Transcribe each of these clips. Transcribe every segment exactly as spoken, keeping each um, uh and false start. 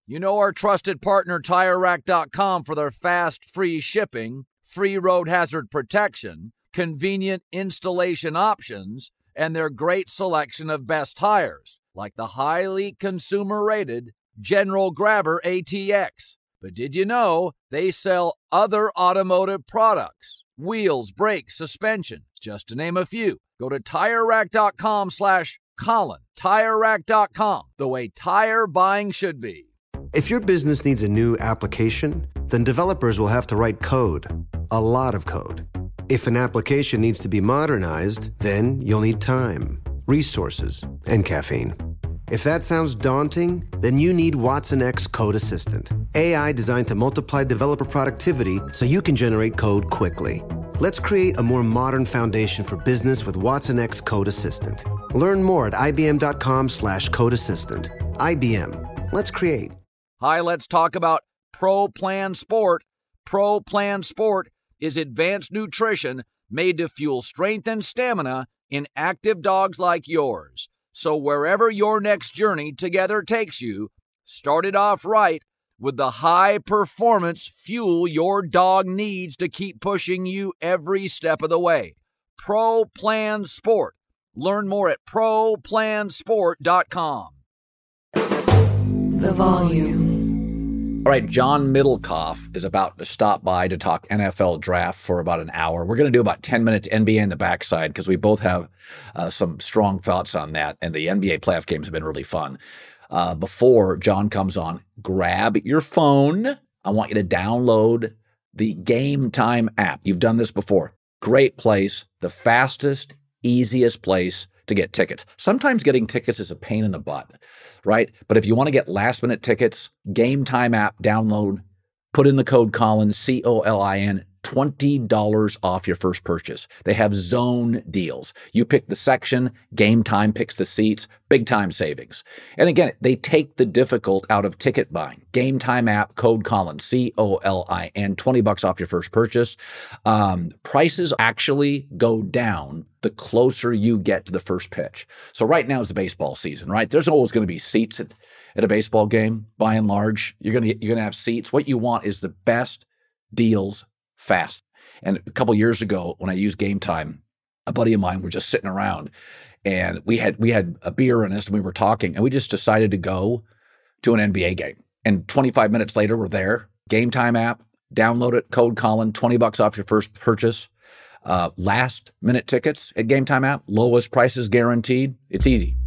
You know our trusted partner Tire Rack dot com for their fast, free shipping, free road hazard protection, convenient installation options, and their great selection of best tires, like the highly consumer-rated General Grabber A T X. But did you know they sell other automotive products? Wheels, brakes, suspension, just to name a few. Go to Tire Rack dot com slash Colin. Tire Rack dot com, the way tire buying should be. If your business needs a new application, then developers will have to write code, a lot of code. If an application needs to be modernized, then you'll need time, resources, and caffeine. If that sounds daunting, then you need Watson X Code Assistant, A I designed to multiply developer productivity so you can generate code quickly. Let's create a more modern foundation for business with Watson X Code Assistant. Learn more at ibm.com slash code assistant. I B M. Let's create. Hi, let's talk about Pro Plan Sport. Pro Plan Sport is advanced nutrition made to fuel strength and stamina in active dogs like yours. So wherever your next journey together takes you, start it off right with the high-performance fuel your dog needs to keep pushing you every step of the way. Pro Plan Sport. Learn more at pro plan sport dot com. The volume. All right, John Middlecoff is about to stop by to talk N F L draft for about an hour. We're going to do about ten minutes N B A in the backside because we both have uh, some strong thoughts on that, and the N B A playoff games have been really fun. Uh, before John comes on, grab your phone. I want you to download the Game Time app. You've done this before. Great place, the fastest, easiest place to get tickets. Sometimes getting tickets is a pain in the butt, right? But if you want to get last minute tickets, Game Time app, download, put in the code Colin, C O L I N, twenty dollars off your first purchase. They have zone deals. You pick the section, Game Time picks the seats, big time savings. And again, they take the difficult out of ticket buying. Game Time app, code Colin, C O L I N, twenty bucks off your first purchase. Um, prices actually go down the closer you get to the first pitch. So right now is the baseball season, right? There's always going to be seats at, at a baseball game. By and large, you're going to you're going to have seats. What you want is the best deals fast. And a couple years ago, when I used Game Time, a buddy of mine were just sitting around, and we had we had a beer in us, and we were talking, and we just decided to go to an N B A game. And twenty-five minutes later, we're there. Game Time app, download it, code Colin, twenty bucks off your first purchase. Uh, last minute tickets at Game Time app, lowest prices guaranteed. It's easy.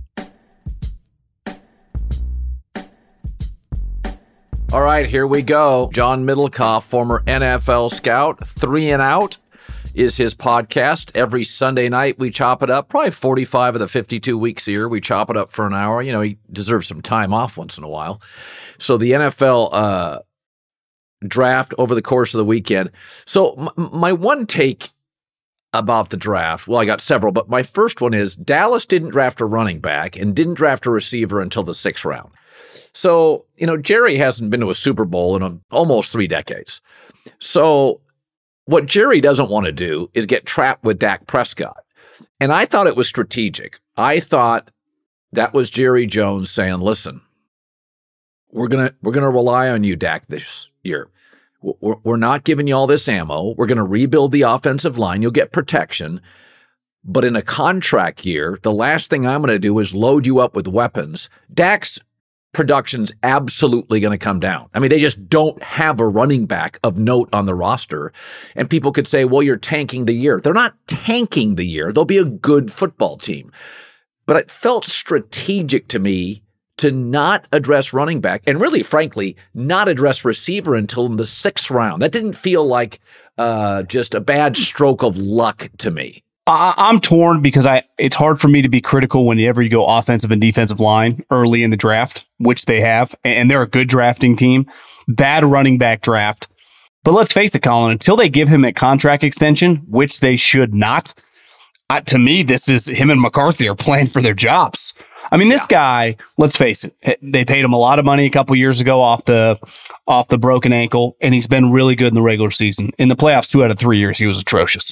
All right, here we go. John Middlecoff, former N F L scout, Three and Out is his podcast. Every Sunday night, we chop it up. Probably forty-five of the fifty-two weeks a year, we chop it up for an hour. You know, he deserves some time off once in a while. So the N F L uh, draft over the course of the weekend. So m- my one take about the draft, well, I got several, but my first one is Dallas didn't draft a running back and didn't draft a receiver until the sixth round. So, you know, Jerry hasn't been to a Super Bowl in a, almost three decades. So what Jerry doesn't want to do is get trapped with Dak Prescott. And I thought it was strategic. I thought that was Jerry Jones saying, listen, we're going to we're going to rely on you, Dak, this year. We're, we're not giving you all this ammo. We're going to rebuild the offensive line. You'll get protection. But in a contract year, the last thing I'm going to do is load you up with weapons. Dak's production's absolutely going to come down. I mean, they just don't have a running back of note on the roster. And people could say, well, you're tanking the year. They're not tanking the year. They'll be a good football team. But it felt strategic to me to not address running back and really, frankly, not address receiver until in the sixth round. That didn't feel like uh, just a bad stroke of luck to me. I, I'm torn because I it's hard for me to be critical whenever you go offensive and defensive line early in the draft, which they have, and they're a good drafting team. Bad running back draft. But let's face it, Colin, until they give him a contract extension, which they should not, uh, to me, this is him and McCarthy are playing for their jobs. I mean, this yeah. guy, let's face it, they paid him a lot of money a couple years ago off the off the broken ankle, and he's been really good in the regular season. In the playoffs, two out of three years, he was atrocious.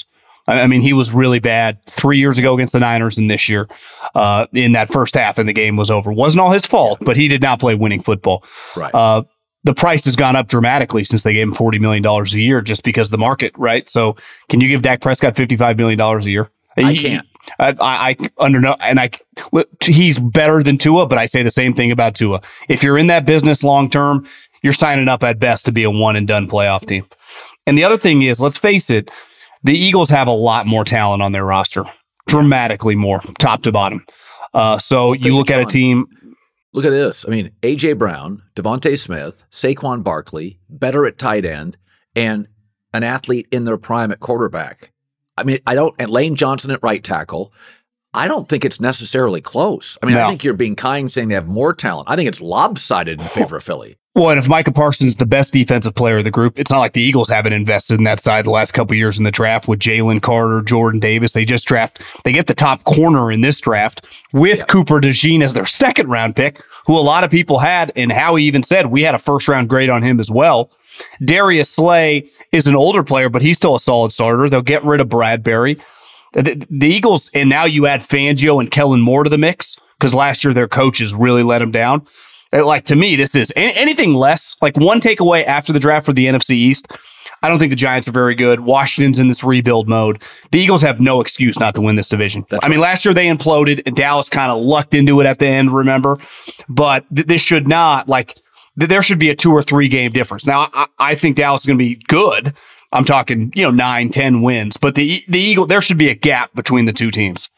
I mean, he was really bad three years ago against the Niners and this year uh, in that first half, and the game was over. Wasn't all his fault, but he did not play winning football. Right. Uh, the price has gone up dramatically since they gave him forty million dollars a year just because of the market, right? So can you give Dak Prescott fifty-five million dollars a year? I He- can't. I, I, I under no, and I, he's better than Tua, but I say the same thing about Tua. If you're in that business long term, you're signing up at best to be a one and done playoff team. And the other thing is, let's face it, the Eagles have a lot more talent on their roster, dramatically more, top to bottom. Uh, so you look at a team. Look at this. I mean, A J. Brown, Devontae Smith, Saquon Barkley, better at tight end, and an athlete in their prime at quarterback. I mean, I don't, and Lane Johnson at right tackle. I don't think it's necessarily close. I mean, No. I think you're being kind saying they have more talent. I think it's lopsided in favor of Philly. Well, and if Micah Parsons is the best defensive player of the group, it's not like the Eagles haven't invested in that side the last couple of years in the draft with Jalen Carter, Jordan Davis. They just draft, they get the top corner in this draft with Yeah. Cooper DeJean as their second round pick, who a lot of people had, and Howie even said we had a first round grade on him as well. Darius Slay is an older player, but he's still a solid starter. They'll get rid of Bradbury. The, the Eagles, and now you add Fangio and Kellen Moore to the mix because last year their coaches really let them down. Uh, Like, to me, this is any, anything less, like one takeaway after the draft for the N F C East. I don't think the Giants are very good. Washington's in this rebuild mode. The Eagles have no excuse not to win this division. That's I mean, last year they imploded and Dallas kind of lucked into it at the end, remember? But th- this should not, like, th- there should be a two or three game difference. Now, I, I think Dallas is going to be good. I'm talking, you know, nine, ten wins. But the the Eagle, there should be a gap between the two teams.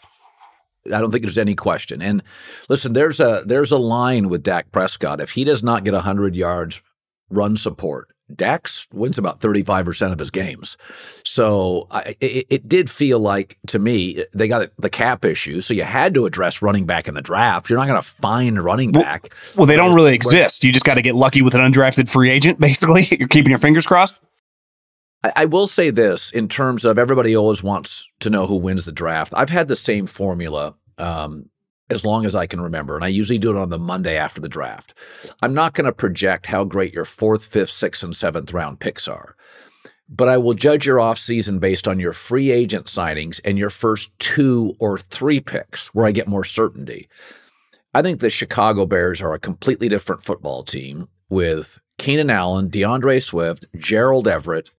I don't think there's any question. And listen, there's a there's a line with Dak Prescott. If he does not get one hundred yards run support, Dax wins about thirty-five percent of his games. So I, it, it did feel like, to me, they got the cap issue. So you had to address running back in the draft. You're not going to find a running back. Well, they don't Whereas- really exist. You just got to get lucky with an undrafted free agent, basically. You're keeping your fingers crossed. I, I will say this in terms of everybody always wants to know who wins the draft. I've had the same formula um, as long as I can remember, and I usually do it on the Monday after the draft. I'm not going to project how great your fourth, fifth, sixth, and seventh round picks are, but I will judge your offseason based on your free agent signings and your first two or three picks, where I get more certainty. I think the Chicago Bears are a completely different football team with Keenan Allen, DeAndre Swift, Gerald Everett,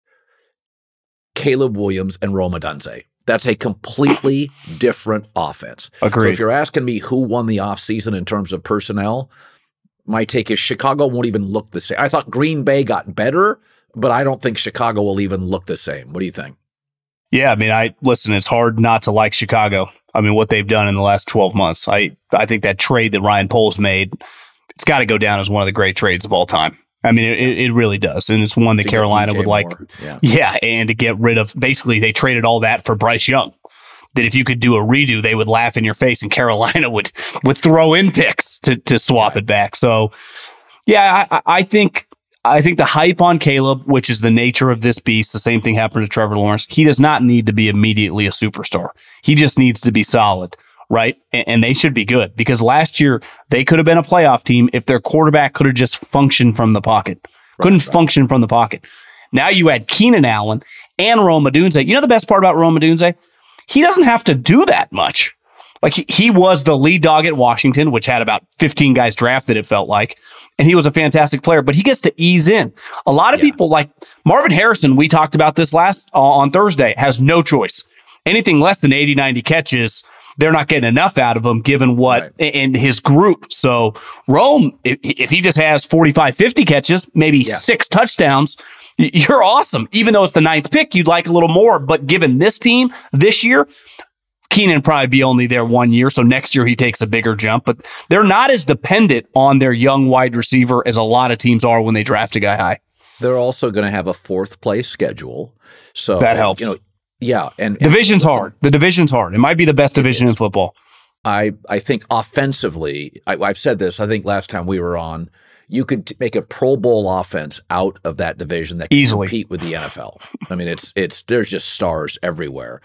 Caleb Williams, and Rome Odunze. That's a completely different offense. Agreed. So if you're asking me who won the offseason in terms of personnel, my take is Chicago won't even look the same. I thought Green Bay got better, but I don't think Chicago will even look the same. What do you think? Yeah, I mean, I listen, it's hard not to like Chicago. I mean, what they've done in the last twelve months. I, I think that trade that Ryan Poles made, it's got to go down as one of the great trades of all time. I mean, it, it really does. And it's one that To get Carolina D J would like. Moore. Yeah. Yeah, and to get rid of, basically, they traded all that for Bryce Young. That if you could do a redo, they would laugh in your face, and Carolina would would throw in picks to to swap it back. So, yeah, I, I think I think the hype on Caleb, which is the nature of this beast, the same thing happened to Trevor Lawrence. He does not need to be immediately a superstar. He just needs to be solid, right? And, and they should be good, because last year they could have been a playoff team if their quarterback could have just functioned from the pocket. Couldn't right. function from the pocket. Now you add Keenan Allen and Rome Odunze. You know the best part about Rome Odunze? He doesn't have to do that much. Like, he, he was the lead dog at Washington, which had about fifteen guys drafted, it felt like. And he was a fantastic player, but he gets to ease in. A lot of Yeah. people, like Marvin Harrison, we talked about this last uh, on Thursday, has no choice. Anything less than eighty, ninety catches, they're not getting enough out of him given what Right. in his group. So Rome, if, if he just has forty-five, fifty catches, maybe Yeah. six touchdowns, y- you're awesome. Even though it's the ninth pick, you'd like a little more. But given this team this year, Keenan probably be only there one year. So next year he takes a bigger jump. But they're not as dependent on their young wide receiver as a lot of teams are when they draft a guy high. They're also going to have a fourth place schedule. So That helps. You know, yeah. And, and Division's listen, hard. The division's hard. It might be the best division in football. I, I think offensively, I, I've said this, I think last time we were on, you could t- make a Pro Bowl offense out of that division that can Easily. compete with the N F L. I mean, it's it's there's just stars everywhere.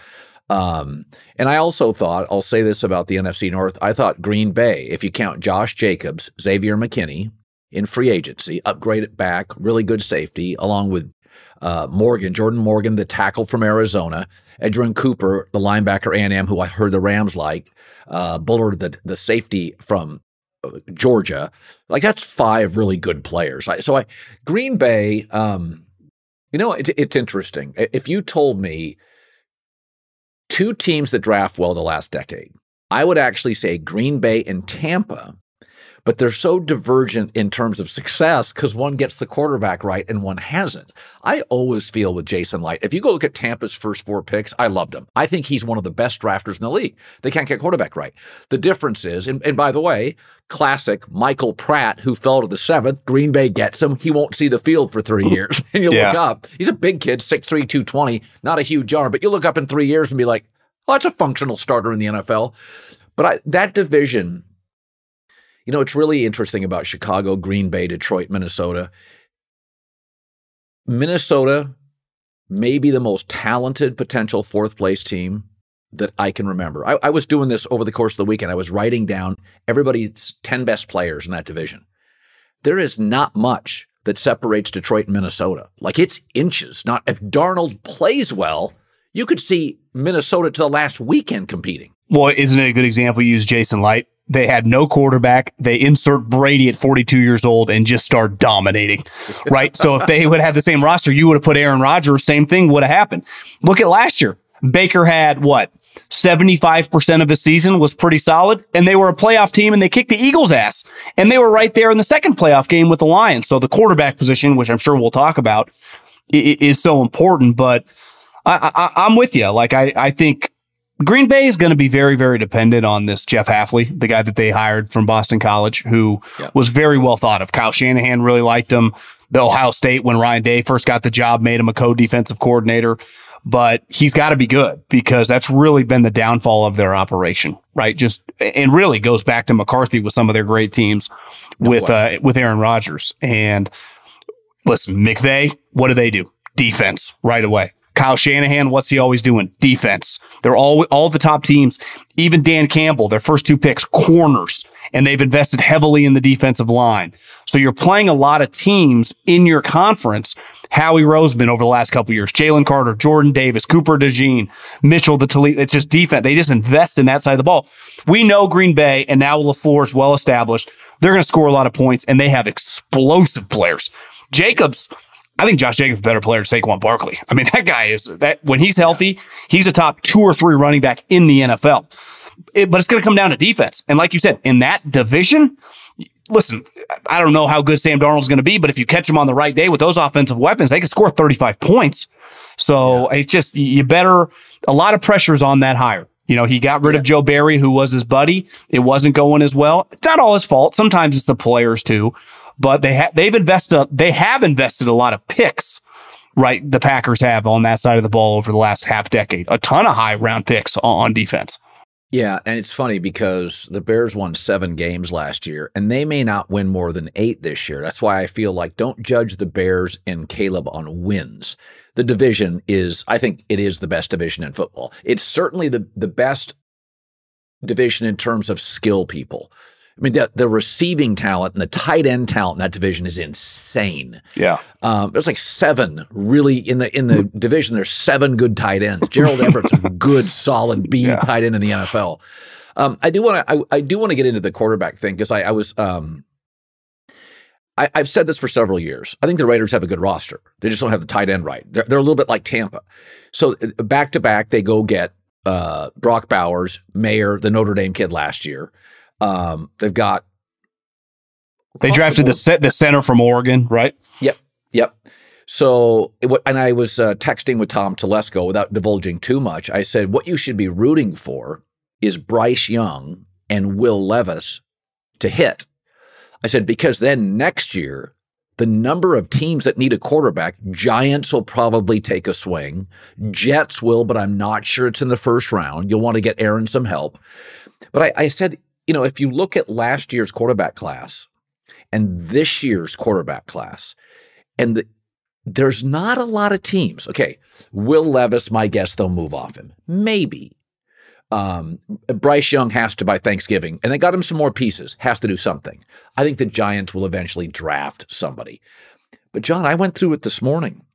Um, and I also thought, I'll say this about the N F C North, I thought Green Bay, if you count Josh Jacobs, Xavier McKinney in free agency, upgrade it back, really good safety, along with Uh, Morgan, Jordan Morgan, the tackle from Arizona. Edgerrin Cooper, the linebacker A and M, who I heard the Rams like. Uh, Bullard, the, the safety from Georgia. Like, that's five really good players. I, so I, Green Bay, um, you know, it, it's interesting. If you told me two teams that draft well the last decade, I would actually say Green Bay and Tampa, but they're so divergent in terms of success because one gets the quarterback right and one hasn't. I always feel with Jason Light, if you go look at Tampa's first four picks, I loved him. I think he's one of the best drafters in the league. They can't get quarterback right. The difference is, and, and by the way, classic Michael Pratt, who fell to the seventh, Green Bay gets him. He won't see the field for three years. And you yeah. look up, he's a big kid, six three, two twenty, not a huge arm, but you look up in three years and be like, oh, that's a functional starter in the N F L. But I, that division, you know, it's really interesting about Chicago, Green Bay, Detroit, Minnesota. Minnesota may be the most talented potential fourth place team that I can remember. I, I was doing this over the course of the weekend. I was writing down everybody's ten best players in that division. There is not much that separates Detroit and Minnesota. Like, it's inches. Not if Darnold plays well, you could see Minnesota to the last weekend competing. Well, isn't it a good example? You use Jason Light. They had no quarterback. They insert Brady at forty-two years old and just start dominating, right? So if they would have the same roster, you would have put Aaron Rodgers, same thing would have happened. Look at last year. Baker had, what, seventy-five percent of his season was pretty solid, and they were a playoff team, and they kicked the Eagles' ass. And they were right there in the second playoff game with the Lions. So the quarterback position, which I'm sure we'll talk about, is so important. But I, I, I'm with you. Like, I, I think Green Bay is going to be very, very dependent on this Jeff Hafley, the guy that they hired from Boston College, who yep. was very well thought of. Kyle Shanahan really liked him. The Ohio State, when Ryan Day first got the job, made him a co-defensive coordinator. But he's got to be good because that's really been the downfall of their operation, right? Just and really goes back to McCarthy with some of their great teams no with uh, with Aaron Rodgers. And listen, McVay, what do they do? Defense right away. Kyle Shanahan, what's he always doing? Defense. They're all all the top teams, even Dan Campbell, their first two picks, corners, and they've invested heavily in the defensive line. So you're playing a lot of teams in your conference. Howie Roseman over the last couple of years, Jalen Carter, Jordan Davis, Cooper DeJean, Mitchell the Toledo. It's just defense. They just invest in that side of the ball. We know Green Bay, and now LaFleur is well established. They're going to score a lot of points, and they have explosive players. Jacobs, I think Josh Jacobs is a better player than Saquon Barkley. I mean, that guy is that when he's healthy, he's a top two or three running back in the N F L. It, but it's going to come down to defense. And like you said, in that division, listen, I don't know how good Sam Darnold's going to be, but if you catch him on the right day with those offensive weapons, they can score thirty-five points. So yeah. It's just, you better, a lot of pressures on that hire. You know, he got rid yeah. of Joe Barry, who was his buddy. It wasn't going as well. It's not all his fault. Sometimes it's the players too. But they ha- they've invested, they have invested a lot of picks, right? The Packers have on that side of the ball over the last half decade. A ton of high round picks on, on defense. Yeah, and it's funny because the Bears won seven games last year, and they may not win more than eight this year. That's why I feel like don't judge the Bears and Caleb on wins. The division is, I think it is the best division in football. It's certainly the, the best division in terms of skill people. I mean, the, the receiving talent and the tight end talent in that division is insane. Yeah. Um, there's like seven really in the in the division. There's seven good tight ends. Gerald Everett's a good, solid B yeah. tight end in the N F L. Um, I do want to I, I do want to get into the quarterback thing because I, I was um, I, I've said this for several years. I think the Raiders have a good roster. They just don't have the tight end right. They're, they're a little bit like Tampa. So back to back, they go get uh, Brock Bowers, Mayer, the Notre Dame kid last year. Um, they've got. They drafted the set the center from Oregon, right? Yep, yep. So, it, and I was uh, texting with Tom Telesco without divulging too much. I said, what you should be rooting for is Bryce Young and Will Levis to hit. I said, because then next year, the number of teams that need a quarterback, Giants will probably take a swing. Jets will, but I'm not sure it's in the first round. You'll want to get Aaron some help. But I, I said, you know, if you look at last year's quarterback class and this year's quarterback class, and the, there's not a lot of teams. Okay, Will Levis, my guess, they'll move off him. Maybe. Um, Bryce Young has to by Thanksgiving, and they got him some more pieces, has to do something. I think the Giants will eventually draft somebody. But, John, I went through it this morning.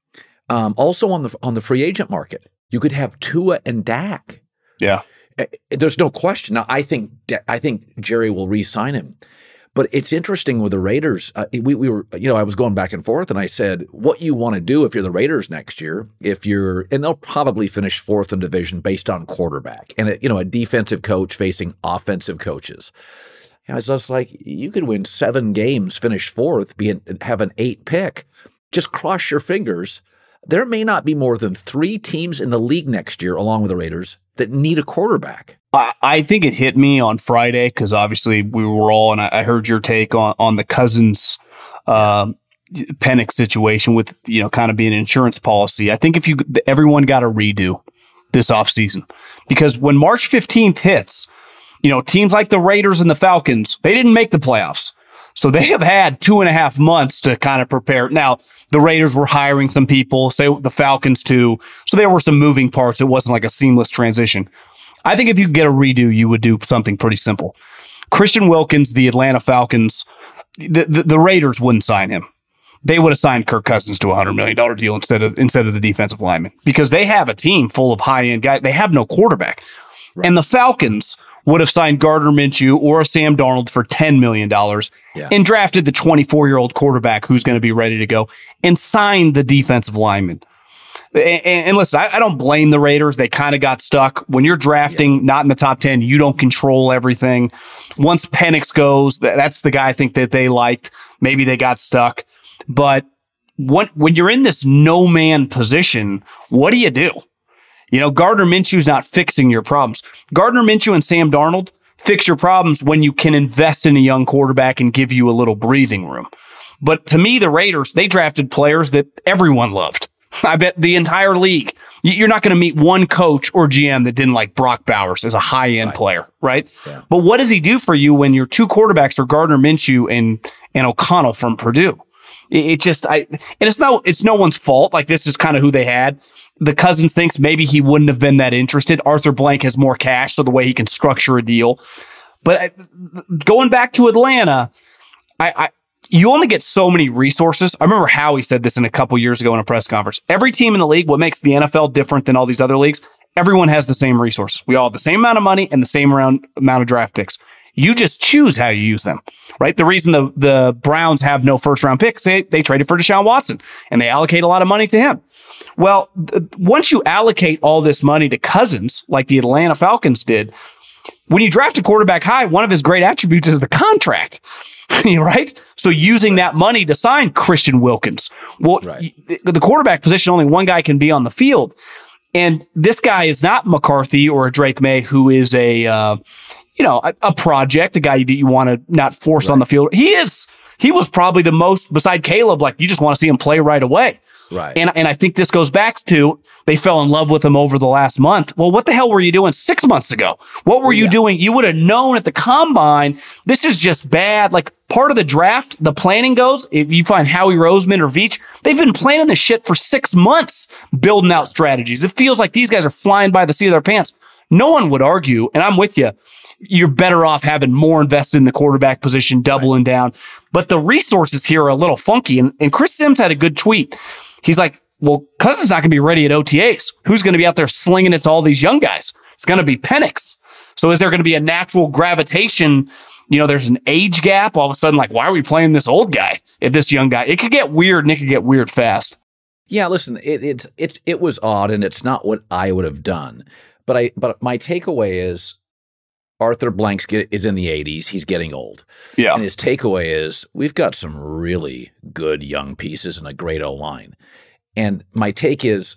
Um, also on the on the free agent market, you could have Tua and Dak. Yeah. There's no question. Now, I think I think Jerry will re-sign him. But it's interesting with the Raiders. Uh, we, we were, you know, I was going back and forth, and I said, what you want to do if you're the Raiders next year, if you're, and they'll probably finish fourth in division based on quarterback and, a, you know, a defensive coach facing offensive coaches. And I was just like, you could win seven games, finish fourth, be an, have an eight pick. Just cross your fingers. There may not be more than three teams in the league next year, along with the Raiders, that need a quarterback. I, I think it hit me on Friday because obviously we were all, and I, I heard your take on, on the Cousins um, Penix situation with, you know, kind of being an insurance policy. I think if you, everyone got a redo this offseason because when March fifteenth hits, you know, teams like the Raiders and the Falcons, they didn't make the playoffs. So they have had two and a half months to kind of prepare. Now, the Raiders were hiring some people, say the Falcons too. So there were some moving parts. It wasn't like a seamless transition. I think if you could get a redo, you would do something pretty simple. Christian Wilkins, the Atlanta Falcons, the, the, the Raiders wouldn't sign him. They would have signed Kirk Cousins to a one hundred million dollars deal instead of instead of the defensive lineman because they have a team full of high-end guys. They have no quarterback. Right. And the Falcons would have signed Gardner Minshew or a Sam Darnold for ten million dollars yeah. and drafted the twenty-four-year-old quarterback who's going to be ready to go and signed the defensive lineman. And, and listen, I, I don't blame the Raiders. They kind of got stuck. When you're drafting yeah. not in the top ten, you don't control everything. Once Penix goes, that's the guy I think that they liked. Maybe they got stuck. But what, when you're in this no-man position, what do you do? You know, Gardner Minshew's not fixing your problems. Gardner Minshew and Sam Darnold fix your problems when you can invest in a young quarterback and give you a little breathing room. But to me, the Raiders, they drafted players that everyone loved. I bet the entire league. You're not going to meet one coach or G M that didn't like Brock Bowers as a high-end right. player, right? Yeah. But what does he do for you when your two quarterbacks are Gardner Minshew and and O'Connell from Purdue? It, it just, I and it's no, it's no one's fault. Like this is kind of who they had. The Cousins thinks maybe he wouldn't have been that interested. Arthur Blank has more cash, so the way he can structure a deal. But going back to Atlanta, I. I You only get so many resources. I remember Howie said this in a couple years ago in a press conference. Every team in the league, what makes the N F L different than all these other leagues, everyone has the same resources. We all have the same amount of money and the same amount of draft picks. You just choose how you use them, right? The reason the, the Browns have no first round picks, they, they traded for Deshaun Watson and they allocate a lot of money to him. Well, th- once you allocate all this money to Cousins, like the Atlanta Falcons did, when you draft a quarterback high, one of his great attributes is the contract. Right? So using that money to sign Christian Wilkins. Well, right. the quarterback position, only one guy can be on the field. And this guy is not McCarthy or a Drake May, who is a, uh, you know, a, a project, a guy that you want to not force right. on the field. He is, he was probably the most, beside Caleb, like you just want to see him play right away. Right. And, and I think this goes back to they fell in love with him over the last month. Well, what the hell were you doing six months ago? What were you yeah. doing? You would have known at the combine, this is just bad. Like part of the draft, the planning goes, if you find Howie Roseman or Veach, they've been planning this shit for six months, building out strategies. It feels like these guys are flying by the seat of their pants. No one would argue, and I'm with you, you're better off having more invested in the quarterback position, doubling right. down. But the resources here are a little funky. And, and Chris Sims had a good tweet. He's like, well, Cousins not going to be ready at O T As. Who's going to be out there slinging it to all these young guys? It's going to be Penix. So is there going to be a natural gravitation? You know, there's an age gap. All of a sudden, like, why are we playing this old guy if this young guy? It could get weird, and it could get weird fast. Yeah, listen, it it it, it was odd, and it's not what I would have done. But I but my takeaway is Arthur Blank is in the eighties. He's getting old. Yeah. And his takeaway is we've got some really good young pieces and a great O-line. And my take is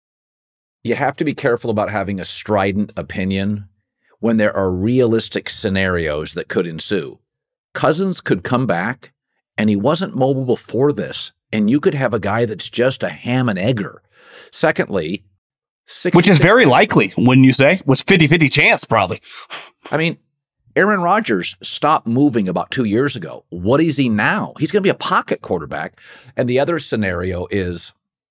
you have to be careful about having a strident opinion when there are realistic scenarios that could ensue. Cousins could come back, and he wasn't mobile before this, and you could have a guy that's just a ham and egger. Secondly, which is very likely, wouldn't you say? Was fifty-fifty chance, probably. I mean, Aaron Rodgers stopped moving about two years ago. What is he now? He's going to be a pocket quarterback. And the other scenario is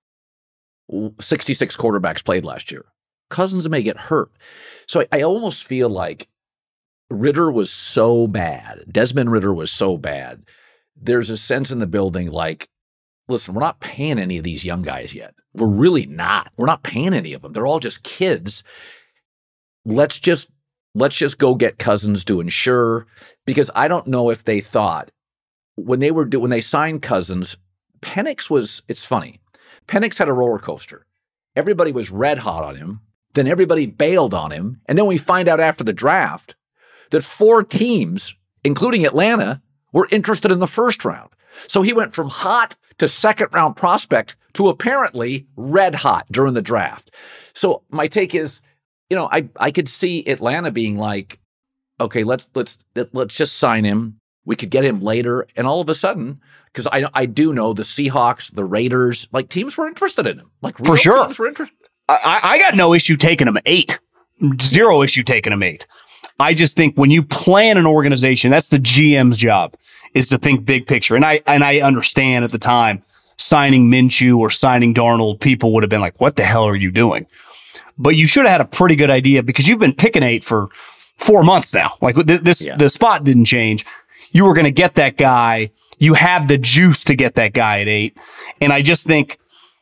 sixty-six quarterbacks played last year. Cousins may get hurt. So I, I almost feel like Ridder was so bad. Desmond Ridder was so bad. There's a sense in the building like listen, we're not paying any of these young guys yet. We're really not. We're not paying any of them. They're all just kids. Let's just let's just go get Cousins to ensure, because I don't know if they thought when they were do, when they signed Cousins, Penix was, it's funny. Penix had a roller coaster. Everybody was red hot on him. Then everybody bailed on him. And then we find out after the draft that four teams, including Atlanta, were interested in the first round. So he went from hot to second round prospect to apparently red hot during the draft. So my take is, you know, I, I could see Atlanta being like, okay, let's let's let's just sign him. We could get him later. And all of a sudden, because I I do know the Seahawks, the Raiders, like teams were interested in him. Like real for sure, teams were interested. I, I got no issue taking him eight, zero issue taking him eight. I just think when you plan an organization, that's the G M's job, is to think big picture. And I and I understand at the time signing Minshew or signing Darnold, people would have been like, "What the hell are you doing?" But you should have had a pretty good idea, because you've been picking eight for four months now. Like this, yeah. The spot didn't change. You were going to get that guy. You had the juice to get that guy at eight. And I just think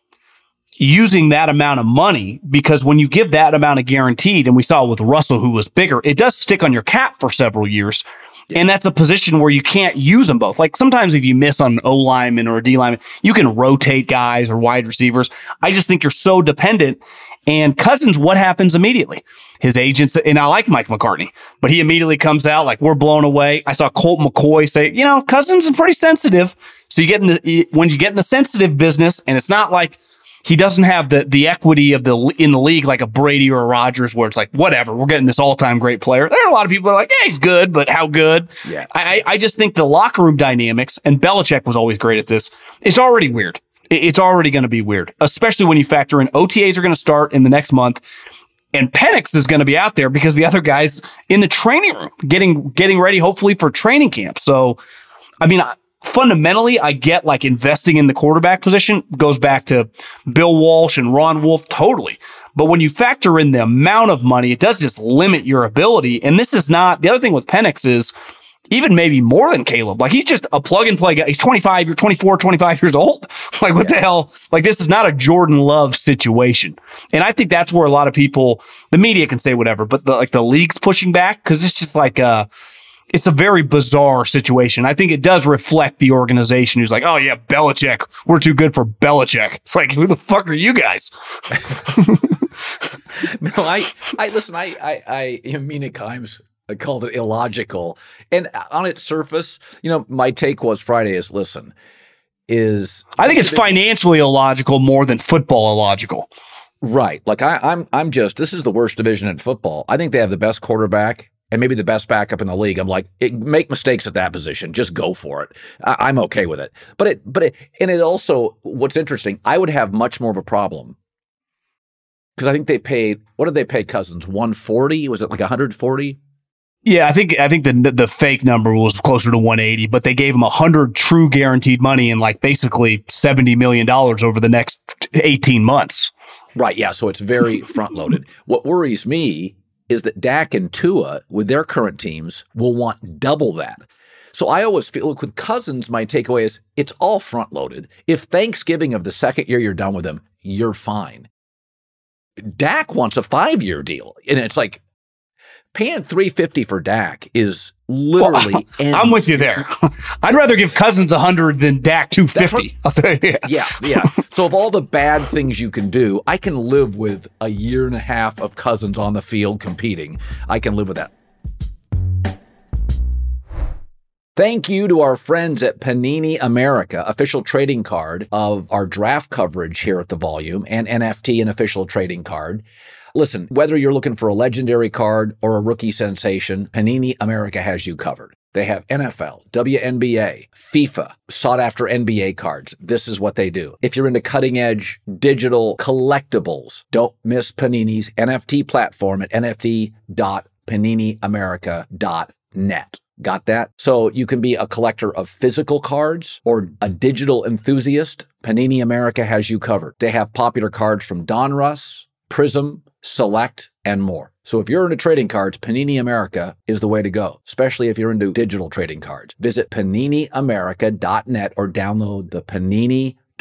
using that amount of money, because when you give that amount of guaranteed, and we saw with Russell, who was bigger, it does stick on your cap for several years. Yeah. And that's a position where you can't use them both. Like sometimes if you miss on an O lineman or a D lineman, you can rotate guys or wide receivers. I just think you're so dependent. And Cousins, what happens immediately? His agents, and I like Mike McCartney, but he immediately comes out like, we're blown away. I saw Colt McCoy say, you know, Cousins is pretty sensitive. So you get in the, when you get in the sensitive business, and it's not like he doesn't have the the equity of the in the league like a Brady or a Rodgers, where it's like, whatever, we're getting this all-time great player. There are a lot of people that are like, yeah, he's good, but how good? Yeah. I, I just think the locker room dynamics, and Belichick was always great at this, it's already weird. It's already going to be weird, especially when you factor in O T As are going to start in the next month, and Penix is going to be out there because the other guys in the training room getting getting ready, hopefully for training camp. So, I mean, fundamentally, I get like investing in the quarterback position goes back to Bill Walsh and Ron Wolf, totally. But when you factor in the amount of money, it does just limit your ability. And this is not, the other thing with Penix is, even maybe more than Caleb. Like he's just a plug and play guy. He's twenty-five, you're twenty-four, twenty-five years old. Like what yeah. the hell? Like this is not a Jordan Love situation. And I think that's where a lot of people, the media can say whatever, but the, like the league's pushing back because it's just like, uh, it's a very bizarre situation. I think it does reflect the organization who's like, oh yeah, Belichick, we're too good for Belichick. It's like, who the fuck are you guys? no, I, I listen, I, I, I, you know, Mina Kimes, I called it illogical. And on its surface, you know, my take was Friday is, listen, is... I think it's financially illogical more than football illogical. Right. Like I, I'm I'm just, this is the worst division in football. I think they have the best quarterback and maybe the best backup in the league. I'm like, it, make mistakes at that position. Just go for it. I, I'm okay with it. But it, but it, and it also, what's interesting, I would have much more of a problem because I think they paid, what did they pay Cousins? one forty? Was it like one hundred forty? Yeah, I think I think the the fake number was closer to one eighty, but they gave him one hundred true guaranteed money and like basically seventy million dollars over the next eighteen months. Right, yeah, so it's very front-loaded. What worries me is that Dak and Tua, with their current teams, will want double that. So I always feel, look, with Cousins, my takeaway is it's all front-loaded. If Thanksgiving of the second year you're done with him, you're fine. Dak wants a five-year deal, and it's like, paying three hundred fifty for Dak is literally. Well, I'm with you there. I'd rather give Cousins one hundred than Dak two hundred fifty. What, I'll tell you. Yeah, yeah. So of all the bad things you can do, I can live with a year and a half of Cousins on the field competing. I can live with that. Thank you to our friends at Panini America, official trading card of our draft coverage here at the Volume, and N F T, an official trading card. Listen, whether you're looking for a legendary card or a rookie sensation, Panini America has you covered. They have N F L, W N B A, FIFA, sought-after N B A cards. This is what they do. If you're into cutting-edge digital collectibles, don't miss Panini's N F T platform at N F T dot panini america dot net. Got that? So you can be a collector of physical cards or a digital enthusiast. Panini America has you covered. They have popular cards from Donruss, Prism, Select, and more. So if you're into trading cards, Panini America is the way to go, especially if you're into digital trading cards. Visit panini america dot net or download the Panini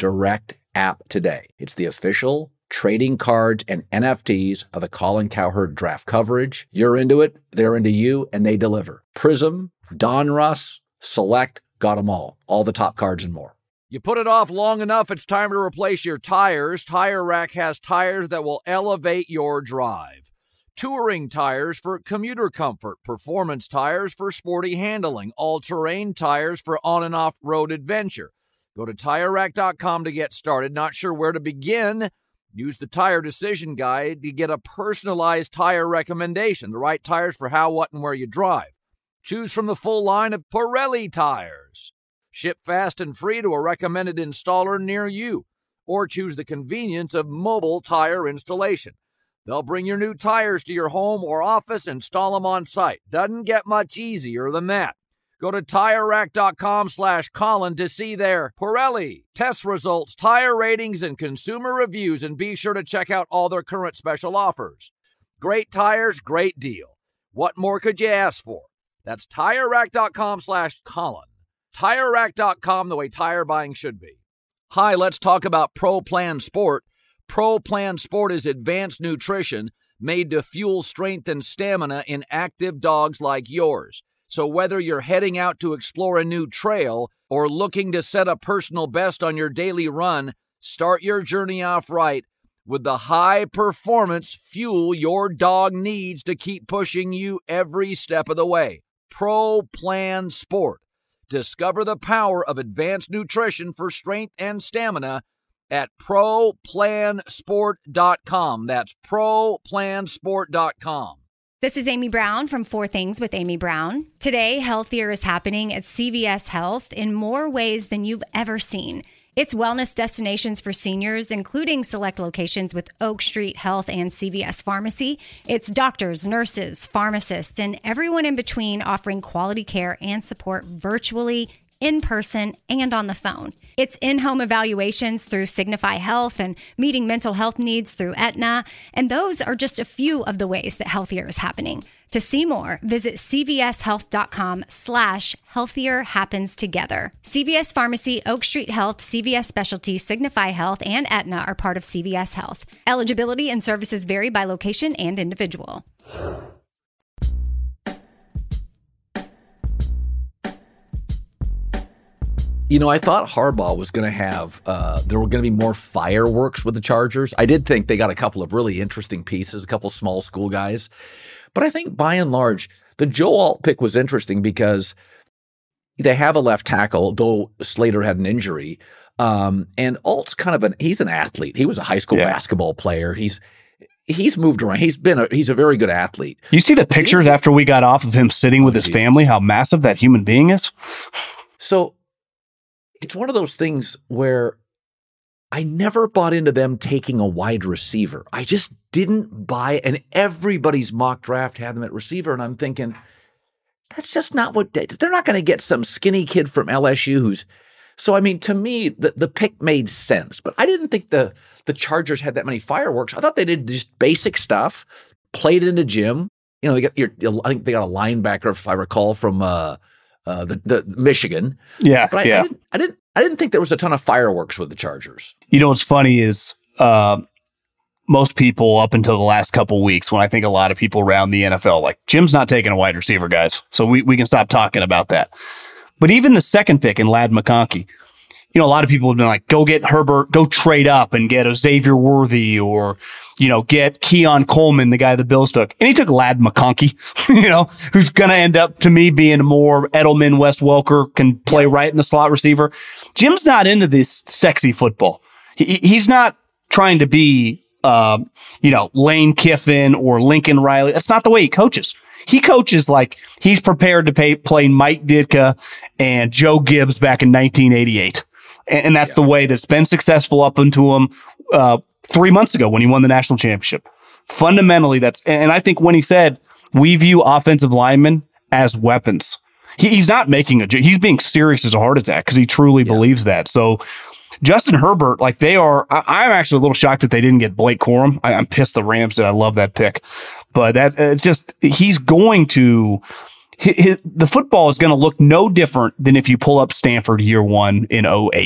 Direct app today. It's the official trading cards and N F Ts of the Colin Cowherd draft coverage. You're into it, they're into you, and they deliver. Prism, Donruss, Select, got them all. All the top cards and more. You put it off long enough, it's time to replace your tires. Tire Rack has tires that will elevate your drive. Touring tires for commuter comfort, performance tires for sporty handling, all-terrain tires for on- and off-road adventure. Go to Tire Rack dot com to get started. Not sure where to begin? Use the Tire Decision Guide to get a personalized tire recommendation, the right tires for how, what, and where you drive. Choose from the full line of Pirelli tires. Ship fast and free to a recommended installer near you, or choose the convenience of mobile tire installation. They'll bring your new tires to your home or office, install them on site. Doesn't get much easier than that. Go to Tire Rack dot com slash Colin to see their Pirelli test results, tire ratings, and consumer reviews, and be sure to check out all their current special offers. Great tires, great deal. What more could you ask for? That's Tire Rack dot com slash Colin. Tire Rack dot com, the way tire buying should be. Hi, let's talk about Pro Plan Sport. Pro Plan Sport is advanced nutrition made to fuel strength and stamina in active dogs like yours. So whether you're heading out to explore a new trail or looking to set a personal best on your daily run, start your journey off right with the high-performance fuel your dog needs to keep pushing you every step of the way. Pro Plan Sport. Discover the power of advanced nutrition for strength and stamina at pro plan sport dot com. That's pro plan sport dot com. This is Amy Brown from Four Things with Amy Brown. Today, healthier is happening at C V S Health in more ways than you've ever seen. It's wellness destinations for seniors, including select locations with Oak Street Health and C V S Pharmacy. It's doctors, nurses, pharmacists, and everyone in between offering quality care and support virtually, in person, and on the phone. It's in-home evaluations through Signify Health and meeting mental health needs through Aetna. And those are just a few of the ways that healthier is happening. To see more, visit cvshealth.com slash healthier happens together. C V S Pharmacy, Oak Street Health, C V S Specialty, Signify Health, and Aetna are part of C V S Health. Eligibility and services vary by location and individual. You know, I thought Harbaugh was going to have, uh, there were going to be more fireworks with the Chargers. I did think they got a couple of really interesting pieces, a couple small school guys. But I think by and large, the Joe Alt pick was interesting because they have a left tackle, though Slater had an injury. Um, and Alt's kind of an, he's an athlete. He was a high school yeah. basketball player. He's, he's moved around. He's been, a, he's a very good athlete. You see the pictures after we got off of him sitting with oh, his geez. family, how massive that human being is? So, it's one of those things where I never bought into them taking a wide receiver. I just didn't buy it. And everybody's mock draft had them at receiver. And I'm thinking, that's just not what they, they're not going to get some skinny kid from L S U who's. So, I mean, to me, the, the pick made sense. But I didn't think the, the Chargers had that many fireworks. I thought they did just basic stuff, played in the gym. You know, they got your, I think they got a linebacker, if I recall, from uh, Uh, the, the Michigan. Yeah. But I, yeah. I, didn't, I didn't I didn't think there was a ton of fireworks with the Chargers. You know what's funny is uh, most people up until the last couple of weeks, when I think a lot of people around the N F L, like, Jim's not taking a wide receiver, guys. So we, we can stop talking about that. But even the second pick in Ladd McConkey, you know, a lot of people have been like, go get Herbert, go trade up and get a Xavier Worthy, or, you know, get Keon Coleman, the guy the Bills took. And he took Ladd McConkey, you know, who's going to end up, to me, being a more Edelman, Wes Welker, can play right in the slot receiver. Jim's not into this sexy football. He, he's not trying to be, uh, you know, Lane Kiffin or Lincoln Riley. That's not the way he coaches. He coaches like he's prepared to pay, play Mike Ditka and Joe Gibbs back in nineteen eighty-eight. And that's yeah. the way that's been successful up until him uh, three months ago when he won the national championship. Fundamentally, that's, and I think when he said, we view offensive linemen as weapons, he, he's not making a, he's being serious as a heart attack because he truly yeah. believes that. So Justin Herbert, like they are, I, I'm actually a little shocked that they didn't get Blake Corum. I, I'm pissed the Rams did. I love that pick. But that it's just, he's going to, His, his, the football is going to look no different than if you pull up Stanford year one in oh eight.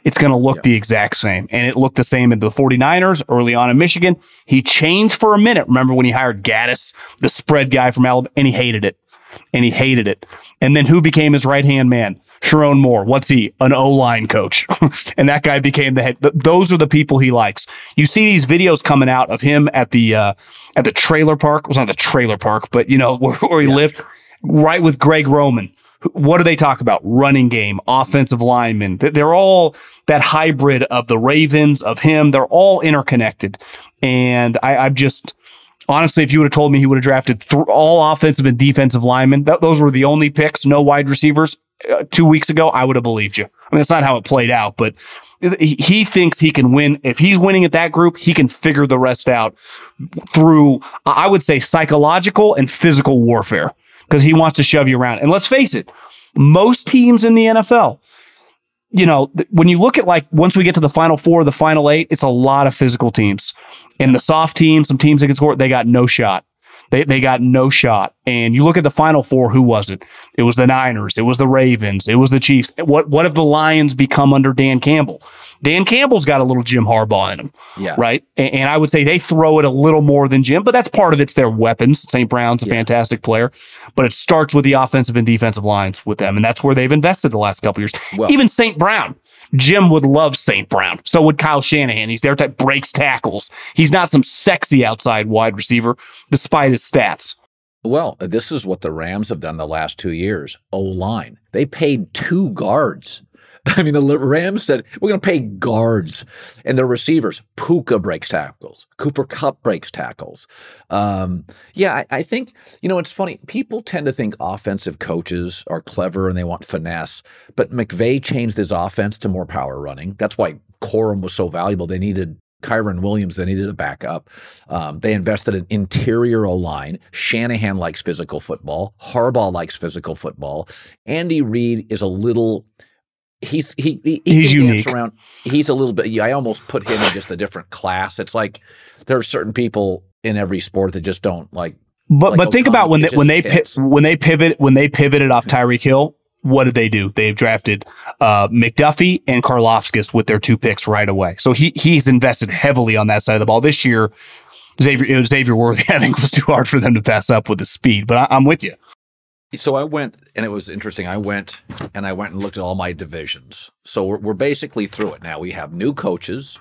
it's going to look Yeah. the exact same. And it looked the same in the 49ers early on in Michigan. He changed for a minute. Remember when he hired Gaddis, the spread guy from Alabama, and he hated it. And he hated it. And then who became his right-hand man? Sharon Moore. What's he? An O-line coach. And that guy became the head. Th- those are the people he likes. You see these videos coming out of him at the uh, at the trailer park. It was not the trailer park, but, you know, where, where he Yeah. lived, right with Greg Roman. What do they talk about? Running game, offensive linemen. They're all that hybrid of the Ravens, of him. They're all interconnected. And I, I've just, honestly, if you would have told me he would have drafted th- all offensive and defensive linemen, th- those were the only picks, no wide receivers, uh, two weeks ago, I would have believed you. I mean, that's not how it played out, but he, he thinks he can win. If he's winning at that group, he can figure the rest out through, I would say, psychological and physical warfare. Because he wants to shove you around. And let's face it, most teams in the N F L, you know, th- when you look at like once we get to the final four, the final eight, it's a lot of physical teams. And the soft teams, some teams that can score, they got no shot. They they got no shot. And you look at the final four, who was it? It was the Niners. It was the Ravens. It was the Chiefs. What what have the Lions become under Dan Campbell? Dan Campbell's got a little Jim Harbaugh in him, Yeah. right? And, and I would say they throw it a little more than Jim, but that's part of it's their weapons. Saint Brown's a Yeah. fantastic player, but it starts with the offensive and defensive lines with them, and that's where they've invested the last couple years. Well- Even Saint Brown. Jim would love Saint Brown. So would Kyle Shanahan. He's their type, breaks tackles. He's not some sexy outside wide receiver, despite his stats. Well, this is what the Rams have done the last two years. O-line. They paid two guards. I mean, the Rams said, we're going to pay guards. And the receivers, Puka breaks tackles. Cooper Kupp breaks tackles. Um, yeah, I, I think, you know, it's funny. People tend to think offensive coaches are clever and they want finesse. But McVay changed his offense to more power running. That's why Corum was so valuable. They needed Kyron Williams, they needed a backup. Um, they invested in interior O-line. Shanahan likes physical football. Harbaugh likes physical football. Andy Reid is a little... He's he, he, he He's can dance unique. around. He's a little bit. Yeah, I almost put him in just a different class. It's like there are certain people in every sport that just don't like. But like but think about when they O'Connell, it when they just pi- hits. when they pivot when they pivoted off Tyreek Hill. What did they do? They've drafted uh, McDuffie and Karlaftis with their two picks right away. So he he's invested heavily on that side of the ball this year. Xavier it was Xavier Worthy, I think, was too hard for them to pass up with the speed. But I, I'm with you. So I went, and it was interesting. I went and I went and looked at all my divisions. So we're, we're basically through it now. We have new coaches,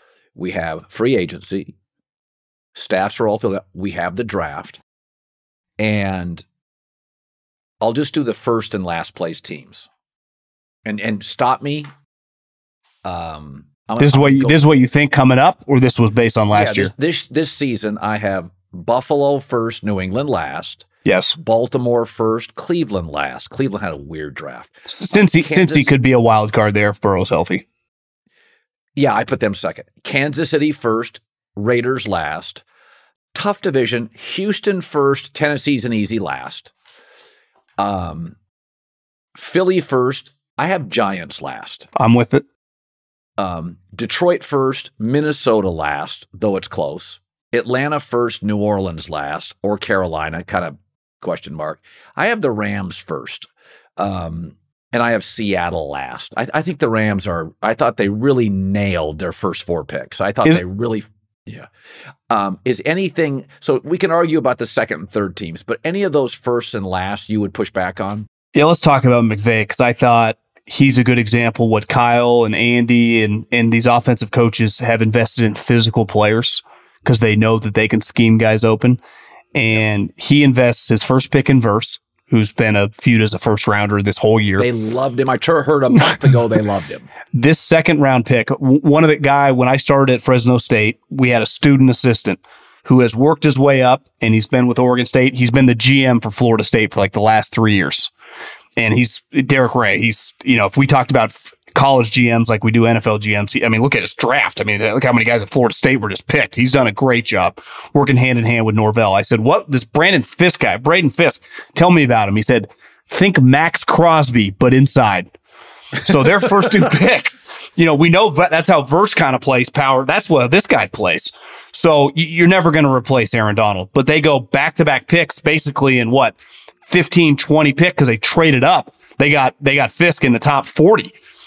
we have free agency, staffs are all filled out. We have the draft, and I'll just do the first and last place teams, and and stop me. Um, I'm, This is I'm what you, go- this is what you think coming up, or this was based on last yeah, year? This, this this season I have Buffalo first, New England last. Yes. Baltimore first, Cleveland last. Cleveland had a weird draft. Since he, since he Kansas- could be a wild card there if Burrow's healthy. Yeah, I put them second. Kansas City first, Raiders last. Tough division. Houston first, Tennessee's an easy last. Um, Philly first. I have Giants last. I'm with it. Um, Detroit first, Minnesota last, though it's close. Atlanta first, New Orleans last, or Carolina, kind of question mark. I have the Rams first, um, and I have Seattle last. I, I think the Rams are, I thought they really nailed their first four picks. I thought Is- they really, yeah. Um, is anything, so we can argue about the second and third teams, but any of those first and last you would push back on? Yeah, let's talk about McVay because I thought he's a good example what Kyle and Andy and, and these offensive coaches have invested in physical players because they know that they can scheme guys open. And he invests his first pick in Verse, who's been a viewed as a first rounder this whole year. They loved him. I tur- heard a month ago they loved him. This second round pick, w- one of the guy, when I started at Fresno State, we had a student assistant who has worked his way up and he's been with Oregon State. He's been the G M for Florida State for like the last three years. And he's Derek Ray. He's, you know, if we talked about f- college G Ms like we do N F L G Ms, I mean, look at his draft. I mean, look how many guys at Florida State were just picked. He's done a great job working hand in hand with Norvell. I said, what, this Brandon Fisk guy, Braden Fisk, tell me about him. He said, think Max Crosby, but inside. So their first two picks, you know, we know that that's how Verse kind of plays power. That's what this guy plays. So y- you're never going to replace Aaron Donald, but they go back-to-back picks basically in what, fifteen, twenty pick because they traded up. They got, they got Fisk in the top forty.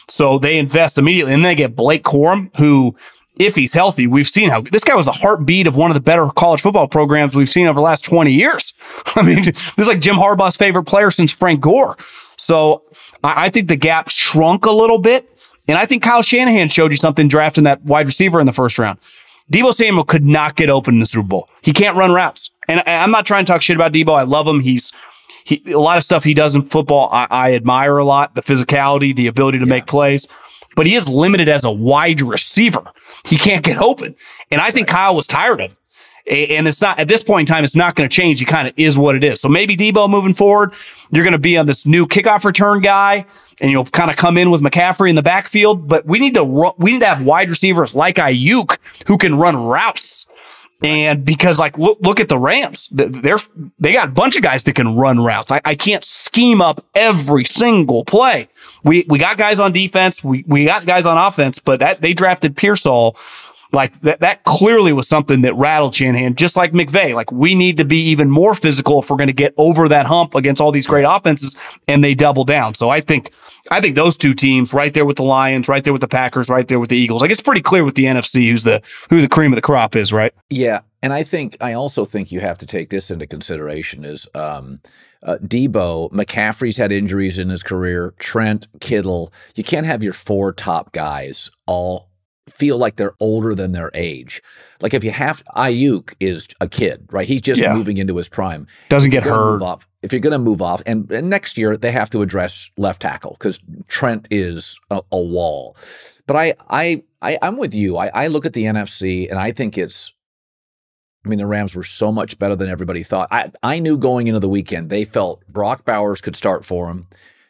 So they invest immediately, and they get Blake Corum, who, if he's healthy, we've seen how this guy was the heartbeat of one of the better college football programs we've seen over the last twenty years. I mean, this is like Jim Harbaugh's favorite player since Frank Gore. So I, I think the gap shrunk a little bit. And I think Kyle Shanahan showed you something drafting that wide receiver in the first round. Deebo Samuel could not get open in the Super Bowl. He can't run routes. And I, I'm not trying to talk shit about Deebo. I love him. He's he, a lot of stuff he does in football I, I admire a lot. The physicality, the ability to yeah. make plays. But he is limited as a wide receiver. He can't get open. And I think Kyle was tired of it. And it's not, at this point in time, it's not going to change. He kind of is what it is. So maybe Deebo moving forward, you're going to be on this new kickoff return guy, and you'll kind of come in with McCaffrey in the backfield. But we need to run, we need to have wide receivers like Ayuk who can run routes. And because, like, look, look at the Rams. They're, they got a bunch of guys that can run routes. I, I can't scheme up every single play. We we got guys on defense. We we got guys on offense, but that they drafted Pearsall. Like that, that clearly was something that rattled Shanahan, just like McVay. Like, we need to be even more physical if we're going to get over that hump against all these great offenses, and they double down. So I think, I think those two teams right there with the Lions, right there with the Packers, right there with the Eagles. Like, it's pretty clear with the N F C who's the, who the cream of the crop is, right? Yeah. And I think, I also think you have to take this into consideration is, um, uh, Deebo, McCaffrey's had injuries in his career, Trent, Kittle. You can't have your four top guys all feel like they're older than their age. Like, if you have, Ayuk is a kid, right? He's just yeah. moving into his prime. Doesn't get hurt. Off, if you're going to move off, and, and next year they have to address left tackle because Trent is a, a wall. But I, I, I, I'm with you. I, I look at the N F C and I think it's, I mean, the Rams were so much better than everybody thought. I, I knew going into the weekend, they felt Brock Bowers could start for him.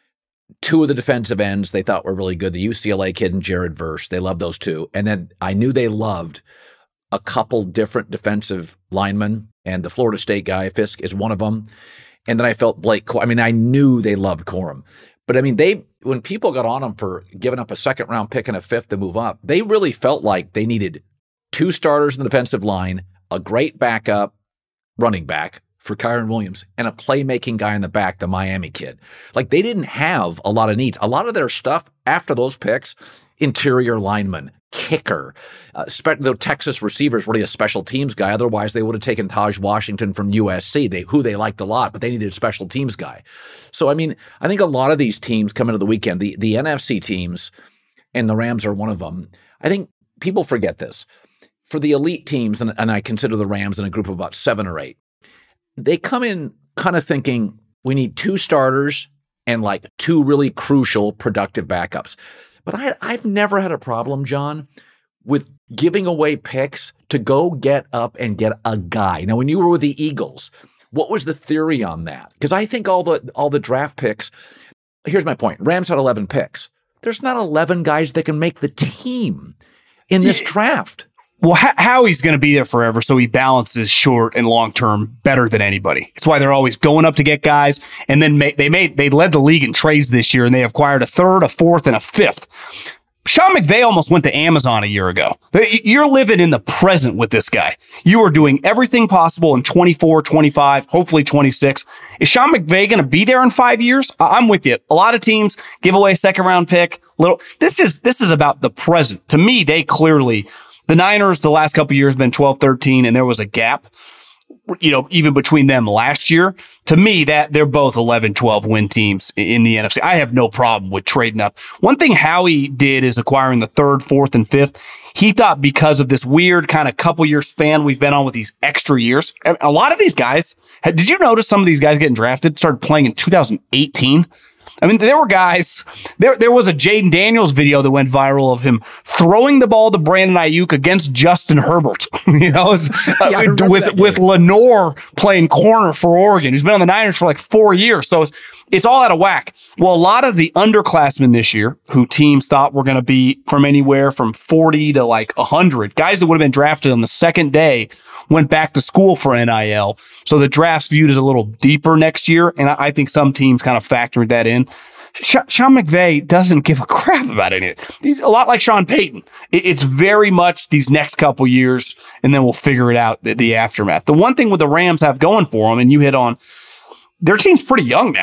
Two of the defensive ends they thought were really good. The U C L A kid and Jared Verse. They loved those two. And then I knew they loved a couple different defensive linemen. And the Florida State guy, Fisk, is one of them. And then I felt Blake Cor- I mean, I knew they loved Corum. But I mean, they when people got on them for giving up a second round pick and a fifth to move up, they really felt like they needed two starters in the defensive line, a great backup running back for Kyron Williams, and a playmaking guy in the back, the Miami kid. Like, they didn't have a lot of needs. A lot of their stuff after those picks, interior lineman, kicker, uh, spe- the Texas receivers, really a special teams guy. Otherwise, they would have taken Taj Washington from U S C, they, who they liked a lot, but they needed a special teams guy. So, I mean, I think a lot of these teams come into the weekend, the, the N F C teams, and the Rams are one of them. I think people forget this. For the elite teams, and, and I consider the Rams in a group of about seven or eight, they come in kind of thinking we need two starters and like two really crucial productive backups. But I, I've never had a problem, John, with giving away picks to go get up and get a guy. Now, when you were with the Eagles, what was the theory on that? Because I think all the all the draft picks, here's my point. Rams had eleven picks. There's not eleven guys that can make the team in this yeah. draft. Well, Howie's going to be there forever, so he balances short and long term better than anybody. It's why they're always going up to get guys, and then ma- they made they led the league in trades this year, and they acquired a third, a fourth, and a fifth. Sean McVay almost went to Amazon a year ago. You're living in the present with this guy. You are doing everything possible in twenty-four, twenty-five, hopefully twenty-six. Is Sean McVay going to be there in five years? I'm with you. A lot of teams give away a second round pick. Little. This is this is about the present. To me, they clearly. The Niners, the last couple of years, have been twelve thirteen, and there was a gap, you know, even between them last year. To me, that they're both eleven twelve win teams in the N F C. I have no problem with trading up. One thing Howie did is acquiring the third, fourth, and fifth. He thought because of this weird kind of couple year span we've been on with these extra years, a lot of these guys, did you notice some of these guys getting drafted started playing in two thousand eighteen? I mean, there were guys, there there was a Jaden Daniels video that went viral of him throwing the ball to Brandon Ayuk against Justin Herbert, you know, yeah, uh, with, with Lenore playing corner for Oregon, who's been on the Niners for like four years. So it's all out of whack. Well, a lot of the underclassmen this year who teams thought were going to be from anywhere from forty to like one hundred, guys that would have been drafted on the second day went back to school for N I L. So the draft's viewed as a little deeper next year. And I, I think some teams kind of factored that in. Sh- Sean McVay doesn't give a crap about anything. He's a lot like Sean Payton. It, it's very much these next couple years, and then we'll figure it out, the, the aftermath. The one thing with the Rams have going for them, and you hit on, their team's pretty young now.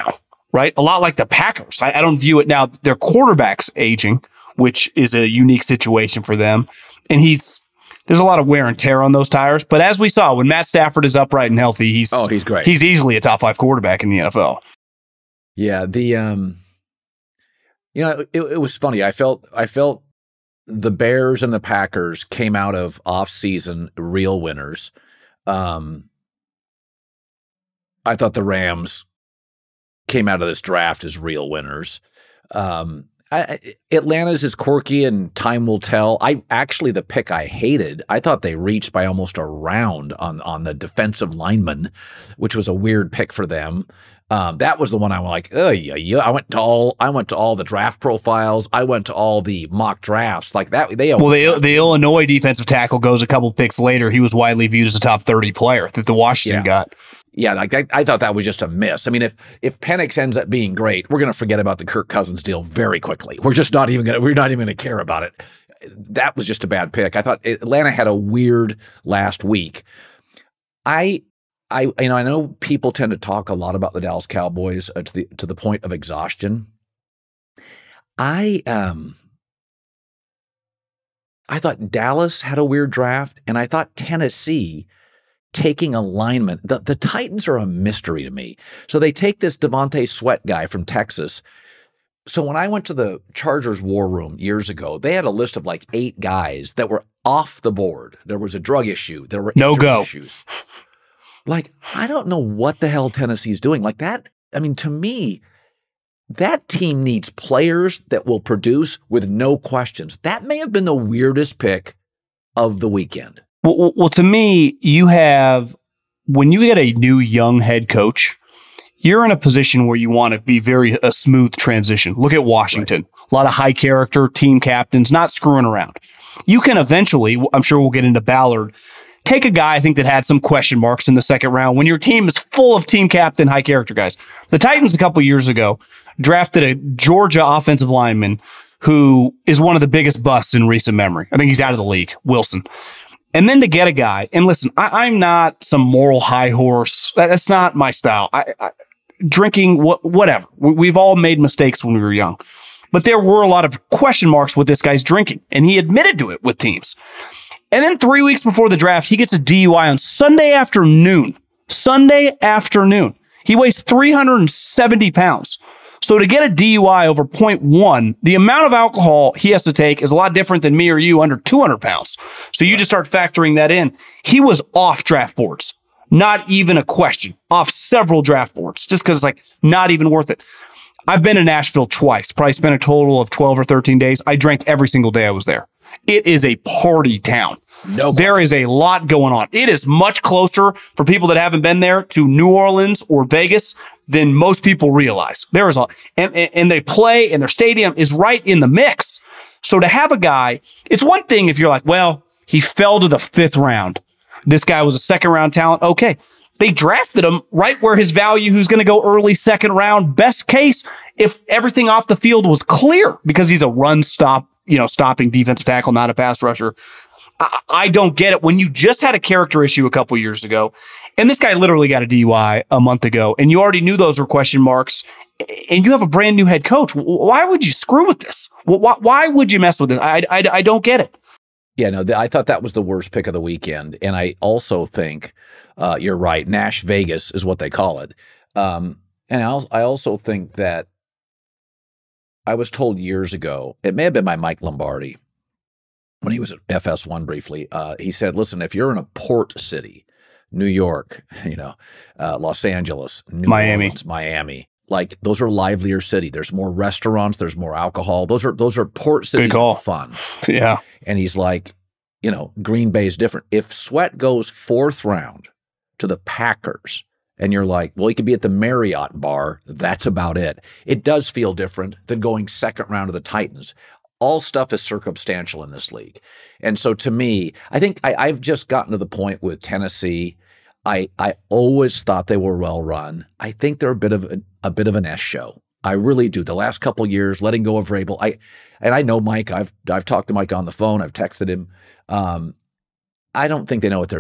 right? A lot like the Packers. I, I don't view it now. Their quarterback's aging, which is a unique situation for them. And he's there's a lot of wear and tear on those tires. But as we saw, when Matt Stafford is upright and healthy, he's oh, he's great. He's easily a top five quarterback in the N F L. Yeah, the um, you know, it, it was funny. I felt I felt the Bears and the Packers came out of off-season real winners. Um, I thought the Rams came out of this draft as real winners. Um, I, Atlanta's is quirky and time will tell. I actually, the pick I hated, I thought they reached by almost a round on, on the defensive lineman, which was a weird pick for them. Um, that was the one I was like, oh yeah, yeah. I went to all, I went to all the draft profiles. I went to all the mock drafts like that. They well, the the Illinois defensive tackle goes a couple picks later. He was widely viewed as a top thirty player that the Washington yeah. got. Yeah, like I, I thought that was just a miss. I mean, if if Penix ends up being great, we're going to forget about the Kirk Cousins deal very quickly. We're just not even going to. We're not even going to care about it. That was just a bad pick. I thought Atlanta had a weird last week. I. I you know I know people tend to talk a lot about the Dallas Cowboys uh, to the to the point of exhaustion. I um I thought Dallas had a weird draft, and I thought Tennessee taking a lineman. The the Titans are a mystery to me. So they take this Devontae Sweat guy from Texas. So when I went to the Chargers war room years ago, they had a list of like eight guys that were off the board. There was a drug issue. There were no go issues. Like, I don't know what the hell Tennessee's doing. Like that, I mean, to me, that team needs players that will produce with no questions. That may have been the weirdest pick of the weekend. Well, well, to me, you have, when you get a new young head coach, you're in a position where you want to be very a smooth transition. Look at Washington. Right. A lot of high character team captains, not screwing around. You can eventually, I'm sure we'll get into Ballard, take a guy I think that had some question marks in the second round when your team is full of team captain, high character guys. The Titans a couple years ago drafted a Georgia offensive lineman who is one of the biggest busts in recent memory. I think he's out of the league, Wilson. And then to get a guy, and listen, I, I'm not some moral high horse. That, that's not my style. I, I, drinking, wh- whatever. We, we've all made mistakes when we were young. But there were a lot of question marks with this guy's drinking, and he admitted to it with teams. And then three weeks before the draft, he gets a D U I on Sunday afternoon. Sunday afternoon. He weighs three hundred seventy pounds. So to get a D U I over zero point one, the amount of alcohol he has to take is a lot different than me or you under two hundred pounds. So you just start factoring that in. He was off draft boards. Not even a question. Off several draft boards. Just because it's like not even worth it. I've been to Nashville twice. Probably spent a total of twelve or thirteen days. I drank every single day I was there. It is a party town. No, there is a lot going on. It is much closer for people that haven't been there to New Orleans or Vegas than most people realize. There is a, and, and they play and their stadium is right in the mix. So to have a guy, it's one thing if you're like, well, he fell to the fifth round. This guy was a second round talent. Okay. They drafted him right where his value, who's going to go early second round. Best case, if everything off the field was clear because he's a run stop, you know, stopping defensive tackle, not a pass rusher. I, I don't get it. When you just had a character issue a couple years ago, and this guy literally got a D U I a month ago, and you already knew those were question marks, and you have a brand new head coach. Why would you screw with this? Why, why would you mess with this? I, I, I don't get it. Yeah, no, the, I thought that was the worst pick of the weekend. And I also think uh, you're right. Nash Vegas is what they call it. Um, and I, I also think that I was told years ago, it may have been by Mike Lombardi, when he was at F S one briefly, uh, he said, listen, if you're in a port city, New York, you know, uh, Los Angeles, New Miami, Orleans, Miami, like those are livelier city. There's more restaurants. There's more alcohol. Those are those are port cities of fun. Yeah. And he's like, you know, Green Bay is different. If Sweat goes fourth round to the Packers and you're like, well, he could be at the Marriott bar, that's about it. It does feel different than going second round to the Titans. All stuff is circumstantial in this league. And so to me, I think I, I've just gotten to the point with Tennessee. I I always thought they were well run. I think they're a bit of a, a bit of an S show. I really do. The last couple of years, letting go of Vrabel. I and I know Mike. I've I've talked to Mike on the phone. I've texted him. Um, I don't think they know what they're doing.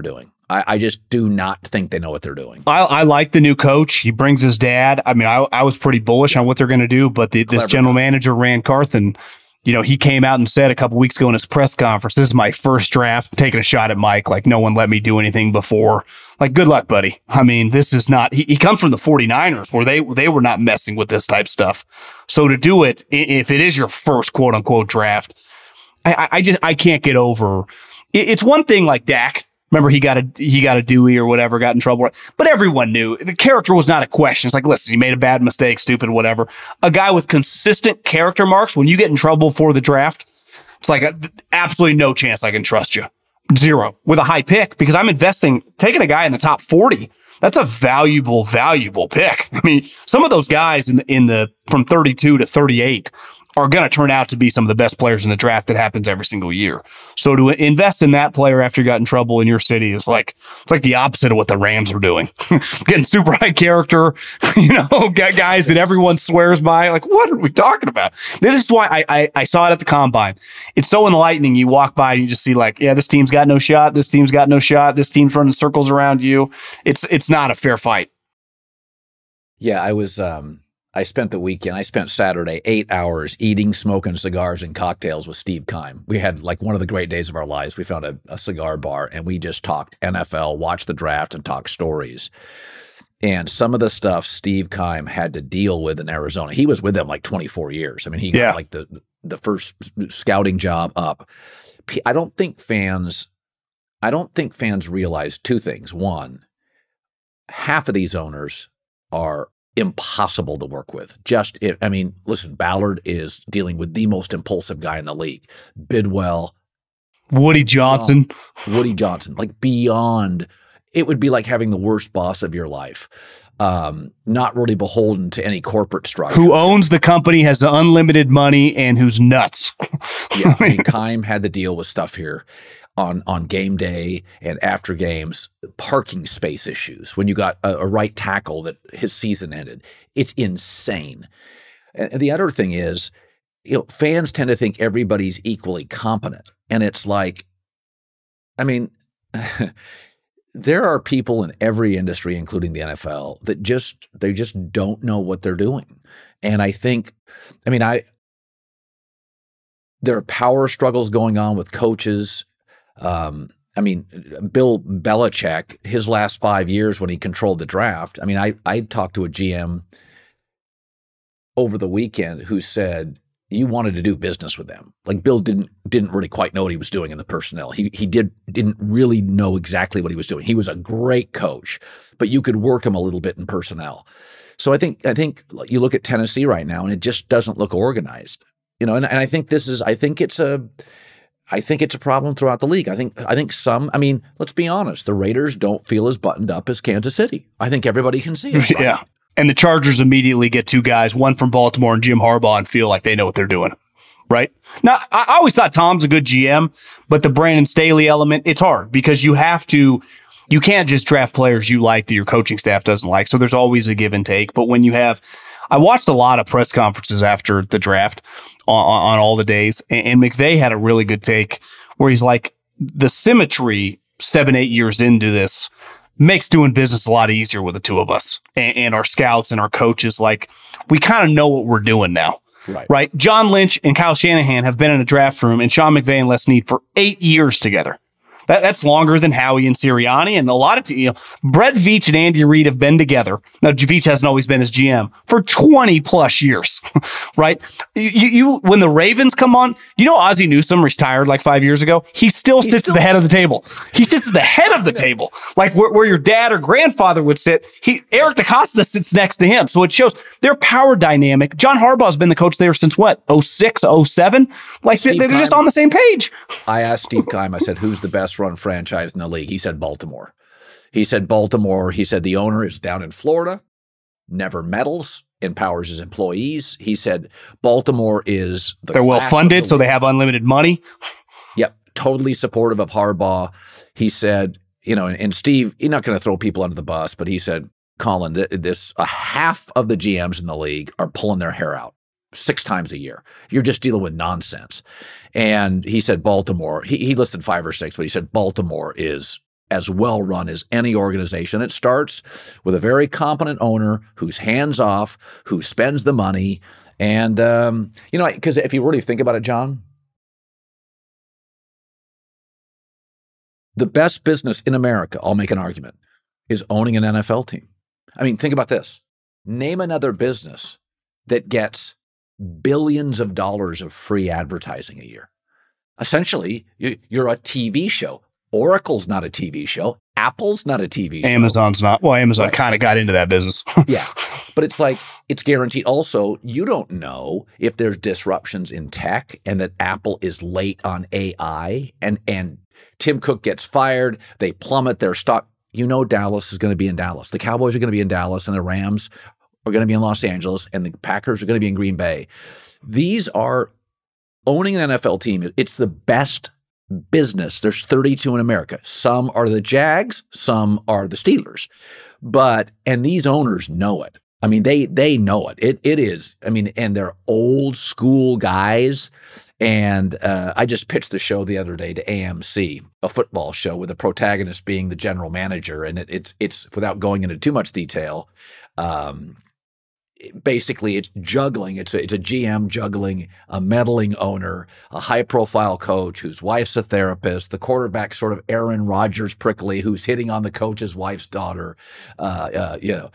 I, I just do not think they know what they're doing. I, I like the new coach. He brings his dad. I mean, I, I was pretty bullish on what they're going to do, but the, this general guy. manager, Rand Carthen, you know, he came out and said a couple weeks ago in his press conference, this is my first draft, taking a shot at Mike. Like, no one let me do anything before. Like, good luck, buddy. I mean, this is not, he, he comes from the 49ers where they, they were not messing with this type stuff. So to do it, if it is your first quote unquote draft, I, I just, I can't get over. It, it's one thing like Dak. Remember, he got a he got a Dewey or whatever, got in trouble. But everyone knew the character was not a question. It's like, listen, you made a bad mistake, stupid, whatever. A guy with consistent character marks, when you get in trouble for the draft, it's like a, absolutely no chance I can trust you. Zero. With a high pick, because I'm investing, taking a guy in the top forty. That's a valuable, valuable pick. I mean, some of those guys in the, in the from thirty-two to thirty-eight are going to turn out to be some of the best players in the draft that happens every single year. So to invest in that player after you got in trouble in your city is like, it's like the opposite of what the Rams are doing. Getting super high character, you know, guys that everyone swears by. Like, what are we talking about? This is why I, I, I saw it at the combine. It's so enlightening. You walk by and you just see like, yeah, this team's got no shot. This team's got no shot. This team's running circles around you. It's, it's not a fair fight. Yeah, I was, um, I spent the weekend, I spent Saturday, eight hours eating, smoking cigars and cocktails with Steve Keim. We had like one of the great days of our lives. We found a, a cigar bar and we just talked N F L, watched the draft and talked stories. And some of the stuff Steve Keim had to deal with in Arizona, he was with them like twenty-four years. I mean, he got yeah. like the, the first scouting job up. I don't think fans, I don't think fans realize two things. One, half of these owners are impossible to work with. Just, I mean, listen, Ballard is dealing with the most impulsive guy in the league. Bidwell. Woody Johnson. Beyond, Woody Johnson, like beyond, it would be like having the worst boss of your life. Um, not really beholden to any corporate structure. Who owns the company, has the unlimited money, and who's nuts. Yeah, I mean, Keim had to deal with stuff here. On, on game day and after games, parking space issues, when you got a, a right tackle that his season ended. It's insane. And, and the other thing is, you know, fans tend to think everybody's equally competent. And it's like, I mean, there are people in every industry, including the N F L, that just, they just don't know what they're doing. And I think, I mean, I, there are power struggles going on with coaches. Um, I mean, Bill Belichick, his last five years when he controlled the draft, I mean, I, I talked to a G M over the weekend who said, you wanted to do business with them. Like Bill didn't didn't really quite know what he was doing in the personnel. He he did didn't really know exactly what he was doing. He was a great coach, but you could work him a little bit in personnel. So I think I think you look at Tennessee right now, and it just doesn't look organized. You know, and, and I think this is I think it's a I think it's a problem throughout the league. I think I think some, I mean, let's be honest, the Raiders don't feel as buttoned up as Kansas City. I think everybody can see it. Right? Yeah. And the Chargers immediately get two guys, one from Baltimore and Jim Harbaugh, and feel like they know what they're doing. Right? Now, I always thought Tom's a good G M, but the Brandon Staley element, it's hard because you have to, you can't just draft players you like that your coaching staff doesn't like. So there's always a give and take. But when you have, I watched a lot of press conferences after the draft on, on all the days, and, and McVay had a really good take where he's like, the symmetry seven, eight years into this makes doing business a lot easier with the two of us and, and our scouts and our coaches. Like, we kind of know what we're doing now. Right. Right. John Lynch and Kyle Shanahan have been in a draft room and Sean McVay and Les Snead for eight years together. That, that's longer than Howie and Sirianni. And a lot of, you know, Brett Veach and Andy Reid have been together. Now, Veach hasn't always been his G M for twenty plus years, right? You, you, when the Ravens come on, you know, Ozzie Newsome retired like five years ago. He still He's sits still- at the head of the table. He sits at the head of the table, like where, where your dad or grandfather would sit. He, Eric DeCosta sits next to him. So it shows their power dynamic. John Harbaugh's been the coach there since what? oh six, oh seven Like Steve they're Keim, just on the same page. I asked Steve Keim, I said, who's the best run franchise in the league? He said Baltimore. He said Baltimore. He said the owner is down in Florida, never meddles, empowers his employees. He said Baltimore is the they're well funded, the so they have unlimited money. Yep, totally supportive of Harbaugh. He said, you know, and, and Steve, you're not going to throw people under the bus, but he said, Colin, this a half of the G Ms in the league are pulling their hair out six times a year. You're just dealing with nonsense. And he said Baltimore, he, he listed five or six, but he said Baltimore is as well run as any organization. It starts with a very competent owner who's hands off, who spends the money. And, um, you know, because if you really think about it, John, the best business in America, I'll make an argument, is owning an N F L team. I mean, think about this. Name another business that gets billions of dollars of free advertising a year. Essentially, you're a T V show. Oracle's not a T V show. Apple's not a T V show. Amazon's not. Well, Amazon right. kind of got into that business. Yeah. But it's like, it's guaranteed. Also, you don't know if there's disruptions in tech and that Apple is late on A I and, and Tim Cook gets fired. They plummet their stock. You know Dallas is going to be in Dallas. The Cowboys are going to be in Dallas and the Rams are going to be in Los Angeles and the Packers are going to be in Green Bay. These are owning an N F L team. It's the best business. There's thirty-two in America. Some are the Jags, some are the Steelers. But, and these owners know it. I mean, they they know it. It It is, I mean, and they're old school guys. And uh, I just pitched the show the other day to A M C, a football show with the protagonist being the general manager. And it, it's, it's without going into too much detail, um, basically, it's juggling. It's a, it's a G M juggling a meddling owner, a high-profile coach whose wife's a therapist, the quarterback sort of Aaron Rodgers prickly who's hitting on the coach's wife's daughter, uh, uh, you know.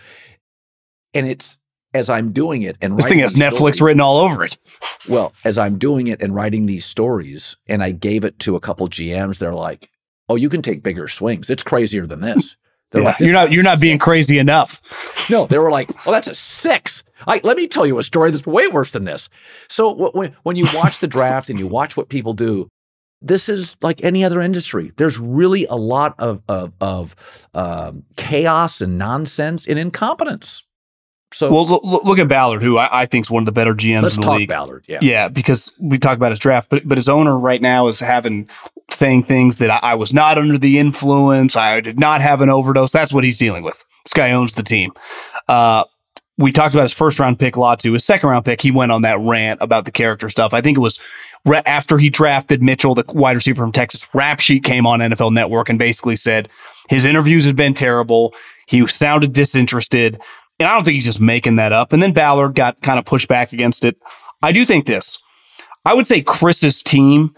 And it's, as I'm doing it and this thing has Netflix stories, written all over it. Well, as I'm doing it and writing these stories, and I gave it to a couple G Ms, they're like, "Oh, you can take bigger swings. It's crazier than this." Yeah, like, you're not you're not being crazy enough. No, they were like, "Well, that's a six." I, let me tell you a story that's way worse than this. So when when you watch the draft and you watch what people do, this is like any other industry. There's really a lot of of, of um, chaos and nonsense and incompetence. So well, look, look at Ballard, who I, I think is one of the better G Ms let's in the talk league. Ballard, yeah, yeah, because we talk about his draft, but but his owner right now is having saying things that I, I was not under the influence. I did not have an overdose. That's what he's dealing with. This guy owns the team. Uh, we talked about his first round pick a lot too. His second round pick, he went on that rant about the character stuff. I think it was re- after he drafted Mitchell, the wide receiver from Texas. Rap Sheet came on N F L Network and basically said his interviews had been terrible. He sounded disinterested. And I don't think he's just making that up. And then Ballard got kind of pushed back against it. I do think this. I would say Chris's team,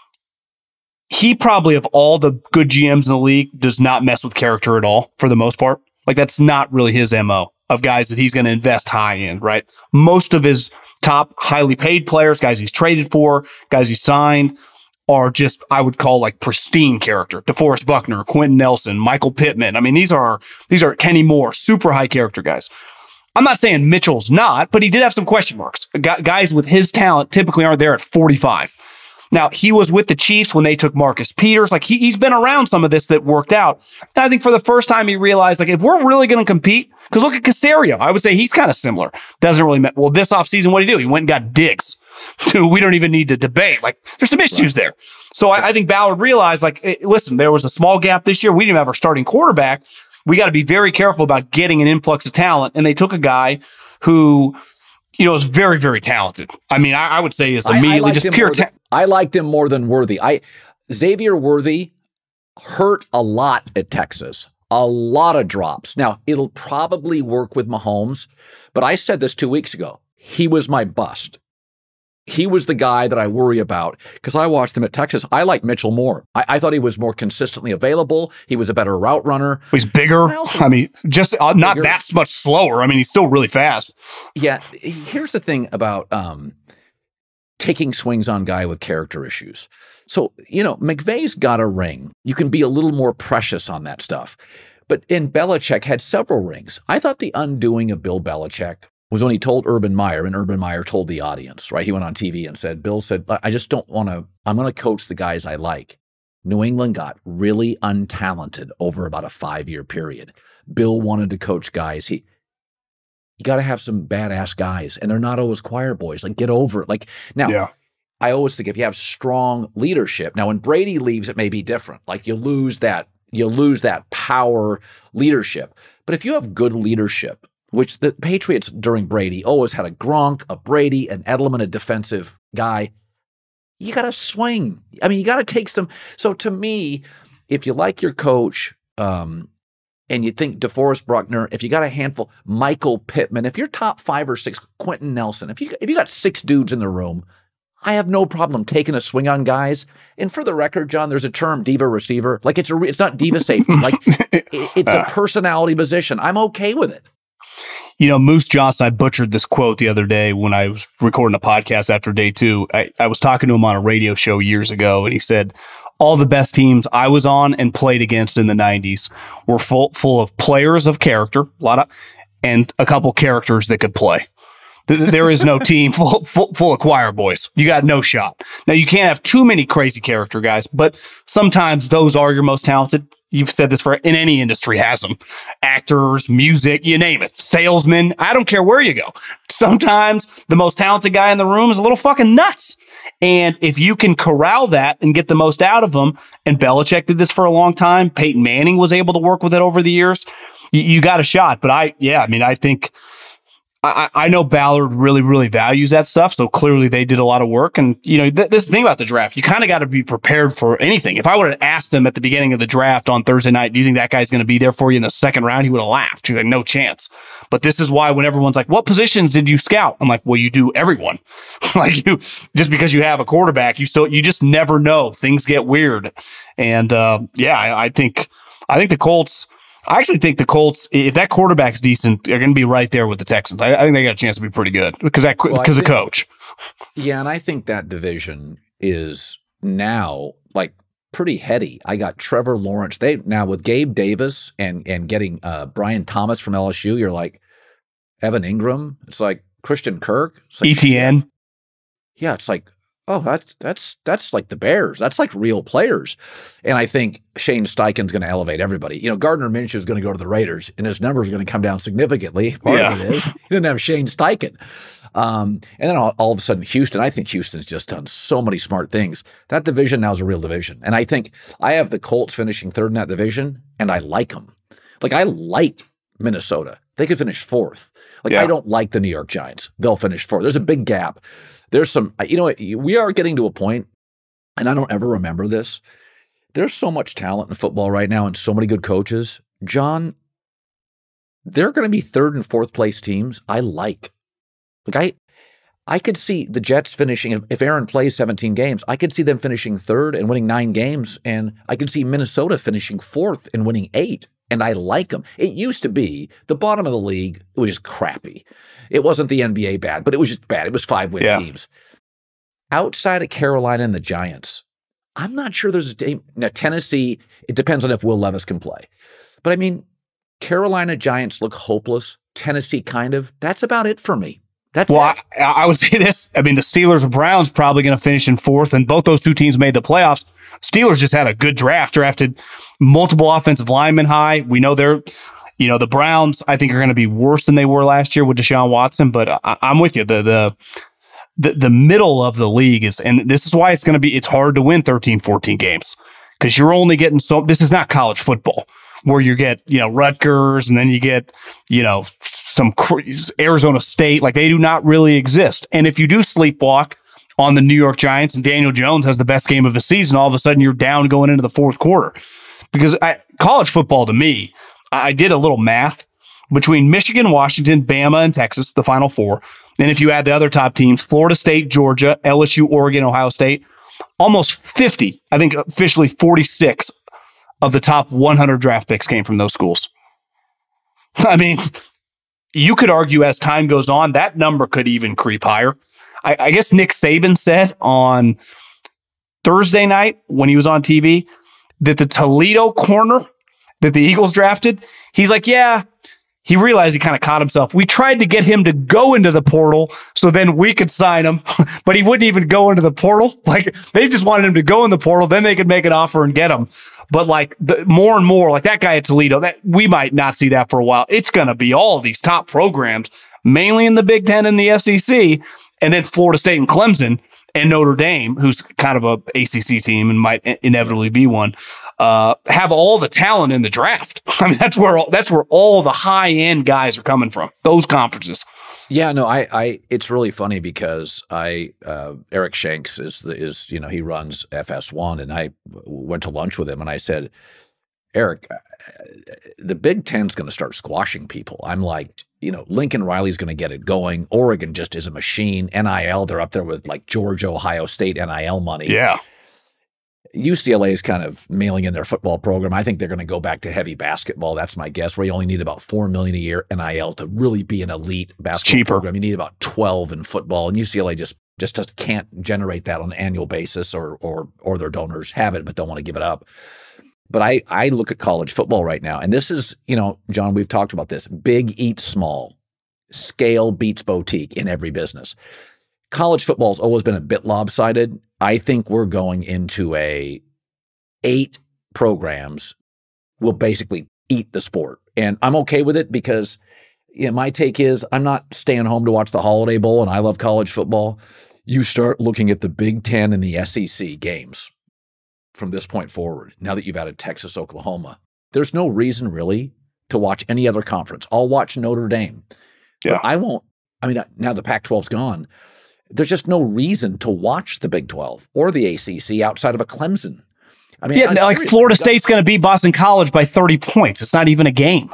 he probably, of all the good G Ms in the league, does not mess with character at all for the most part. Like, that's not really his M O of guys that he's going to invest high in, right? Most of his top highly paid players, guys he's traded for, guys he signed, are just, I would call like pristine character. DeForest Buckner, Quentin Nelson, Michael Pittman. I mean, these are, these are Kenny Moore, super high character guys. I'm not saying Mitchell's not, but he did have some question marks. Guys with his talent typically aren't there at forty-five. Now, he was with the Chiefs when they took Marcus Peters. Like, he, he's been around some of this that worked out. And I think for the first time, he realized, like, if we're really going to compete, because look at Caserio. I would say he's kind of similar. Doesn't really matter. Well, this offseason, what did he do? He went and got Diggs. We don't even need to debate. Like, there's some issues right there. So I, I think Ballard realized, like, hey, listen, there was a small gap this year. We didn't have our starting quarterback. We got to be very careful about getting an influx of talent. And they took a guy who, you know, is very, very talented. I mean, I, I would say it's immediately I, I just pure talent. I liked him more than Worthy. I Xavier Worthy hurt a lot at Texas. A lot of drops. Now, it'll probably work with Mahomes, but I said this two weeks ago. He was my bust. He was the guy that I worry about because I watched him at Texas. I like Mitchell more. I, I thought he was more consistently available. He was a better route runner. He's bigger. I, also, I mean, just uh, not bigger. That much slower. I mean, he's still really fast. Yeah. Here's the thing about um, taking swings on guy with character issues. So, you know, McVay's got a ring. You can be a little more precious on that stuff. But in Belichick had several rings. I thought the undoing of Bill Belichick was when he told Urban Meyer, and Urban Meyer told the audience, right? He went on T V and said, Bill said, I just don't want to, I'm going to coach the guys I like. New England got really untalented over about a five-year period. Bill wanted to coach guys. He, you got to have some badass guys, and they're not always choir boys. Like, get over it. Like, now, yeah. I always think if you have strong leadership, now when Brady leaves, it may be different. Like, you lose that, you lose that power leadership. But if you have good leadership, which the Patriots during Brady always had a Gronk, a Brady, an Edelman, a defensive guy, you got to swing. I mean, you got to take some. So to me, if you like your coach, um, and you think DeForest Buckner, if you got a handful, Michael Pittman, if you're top five or six, Quentin Nelson, if you if you got six dudes in the room, I have no problem taking a swing on guys. And for the record, John, there's a term, diva receiver. Like it's a it's not diva safety. Like it, it's a personality position. I'm okay with it. You know, Moose Johnson, I butchered this quote the other day when I was recording a podcast after day two. I, I was talking to him on a radio show years ago, and he said, all the best teams I was on and played against in the nineties were full full of players of character, a lot of, and a couple characters that could play. There is no team full, full, full of choir boys. You got no shot. Now, you can't have too many crazy character guys, but sometimes those are your most talented. You've said this for in any industry has them. Actors, music, you name it. Salesmen. I don't care where you go. Sometimes the most talented guy in the room is a little fucking nuts. And if you can corral that and get the most out of them, and Belichick did this for a long time, Peyton Manning was able to work with it over the years, you, you got a shot. But I, yeah, I mean, I think I, I know Ballard really, really values that stuff. So clearly they did a lot of work. And, you know, th- this is the thing about the draft. You kind of got to be prepared for anything. If I would have asked him at the beginning of the draft on Thursday night, do you think that guy's going to be there for you in the second round? He would have laughed. He's like, no chance. But this is why when everyone's like, what positions did you scout? I'm like, well, you do everyone. Like you, just because you have a quarterback, you still, you just never know. Things get weird. And, uh, yeah, I, I think, I think the Colts, I actually think the Colts, if that quarterback's decent, they're going to be right there with the Texans. I, I think they got a chance to be pretty good because that because well, of coach. Yeah, and I think that division is now like pretty heady. I got Trevor Lawrence. They now with Gabe Davis and and getting uh, Brian Thomas from L S U. You're like Evan Ingram. It's like Christian Kirk. It's like, E T N. Shit. Yeah, it's like. Oh, that's that's that's like the Bears. That's like real players. And I think Shane Steichen's going to elevate everybody. You know, Gardner Minshew is going to go to the Raiders, and his numbers are going to come down significantly. Part yeah. of it is he didn't have Shane Steichen. Um, and then all, all of a sudden, Houston. I think Houston's just done so many smart things. That division now is a real division. And I think I have the Colts finishing third in that division, and I like them. Like, I like Minnesota. They could finish fourth. Like, yeah. I don't like the New York Giants. They'll finish fourth. There's a big gap. There's some, you know what, we are getting to a point, and I don't ever remember this. There's so much talent in football right now and so many good coaches. John, they're going to be third and fourth place teams I like. Like I I could see the Jets finishing, if Aaron plays seventeen games, I could see them finishing third and winning nine games, and I could see Minnesota finishing fourth and winning eight. And I like them. It used to be the bottom of the league. It was just crappy. It wasn't the N B A bad, but it was just bad. It was five-win yeah. teams. Outside of Carolina and the Giants, I'm not sure there's a team. Now, Tennessee, it depends on if Will Levis can play. But I mean, Carolina Giants look hopeless. Tennessee kind of. That's about it for me. That's well, I, I would say this. I mean, the Steelers and Browns probably going to finish in fourth, and both those two teams made the playoffs. Steelers just had a good draft, drafted multiple offensive linemen high. We know they're, you know, the Browns, I think, are going to be worse than they were last year with Deshaun Watson, but I, I'm with you. The, the, the, the middle of the league is, and this is why it's going to be, it's hard to win thirteen, fourteen games because you're only getting so, this is not college football where you get, you know, Rutgers and then you get, you know, some Arizona State. Like they do not really exist. And if you do sleepwalk on the New York Giants and Daniel Jones has the best game of the season, all of a sudden you're down going into the fourth quarter. Because I, college football to me, I did a little math between Michigan, Washington, Bama, and Texas, the Final Four. Then if you add the other top teams, Florida State, Georgia, L S U, Oregon, Ohio State, almost fifty, I think officially forty-six of the top one hundred draft picks came from those schools. I mean, you could argue as time goes on, that number could even creep higher. I, I guess Nick Saban said on Thursday night when he was on T V that the Toledo corner that the Eagles drafted, he's like, yeah, he realized he kind of caught himself. We tried to get him to go into the portal so then we could sign him, but he wouldn't even go into the portal. Like they just wanted him to go in the portal, then they could make an offer and get him. But like the, more and more, like that guy at Toledo, that we might not see that for a while. It's going to be all these top programs, mainly in the Big Ten and the S E C, and then Florida State and Clemson and Notre Dame, who's kind of a A C C team and might inevitably be one, uh, have all the talent in the draft. I mean, that's where all, that's where all the high end guys are coming from. Those conferences. Yeah, no, I, I, it's really funny because I, uh, Eric Shanks is, the, is, you know, he runs F S one, and I went to lunch with him and I said, Eric, the Big Ten's going to start squashing people. I'm like, you know, Lincoln Riley's going to get it going. Oregon just is a machine. N I L, they're up there with like Georgia, Ohio State N I L money. Yeah. U C L A is kind of mailing in their football program. I think they're going to go back to heavy basketball. That's my guess, where you only need about four million dollars a year N I L to really be an elite basketball program. You need about twelve in football, and U C L A just just, just can't generate that on an annual basis, or or or their donors have it but don't want to give it up. But I, I look at college football right now, and this is, you know, John, we've talked about this. Big eats small. Scale beats boutique in every business. College football has always been a bit lopsided. I think we're going into a eight programs will basically eat the sport. And I'm okay with it because, you know, my take is I'm not staying home to watch the Holiday Bowl, and I love college football. You start looking at the Big Ten and the S E C games from this point forward, now that you've added Texas, Oklahoma. There's no reason really to watch any other conference. I'll watch Notre Dame. Yeah. But I won't. I mean, now the Pac twelve's gone. There's just no reason to watch the Big twelve or the A C C outside of a Clemson. I mean, yeah, like Florida State's going to beat Boston College by thirty points. It's not even a game.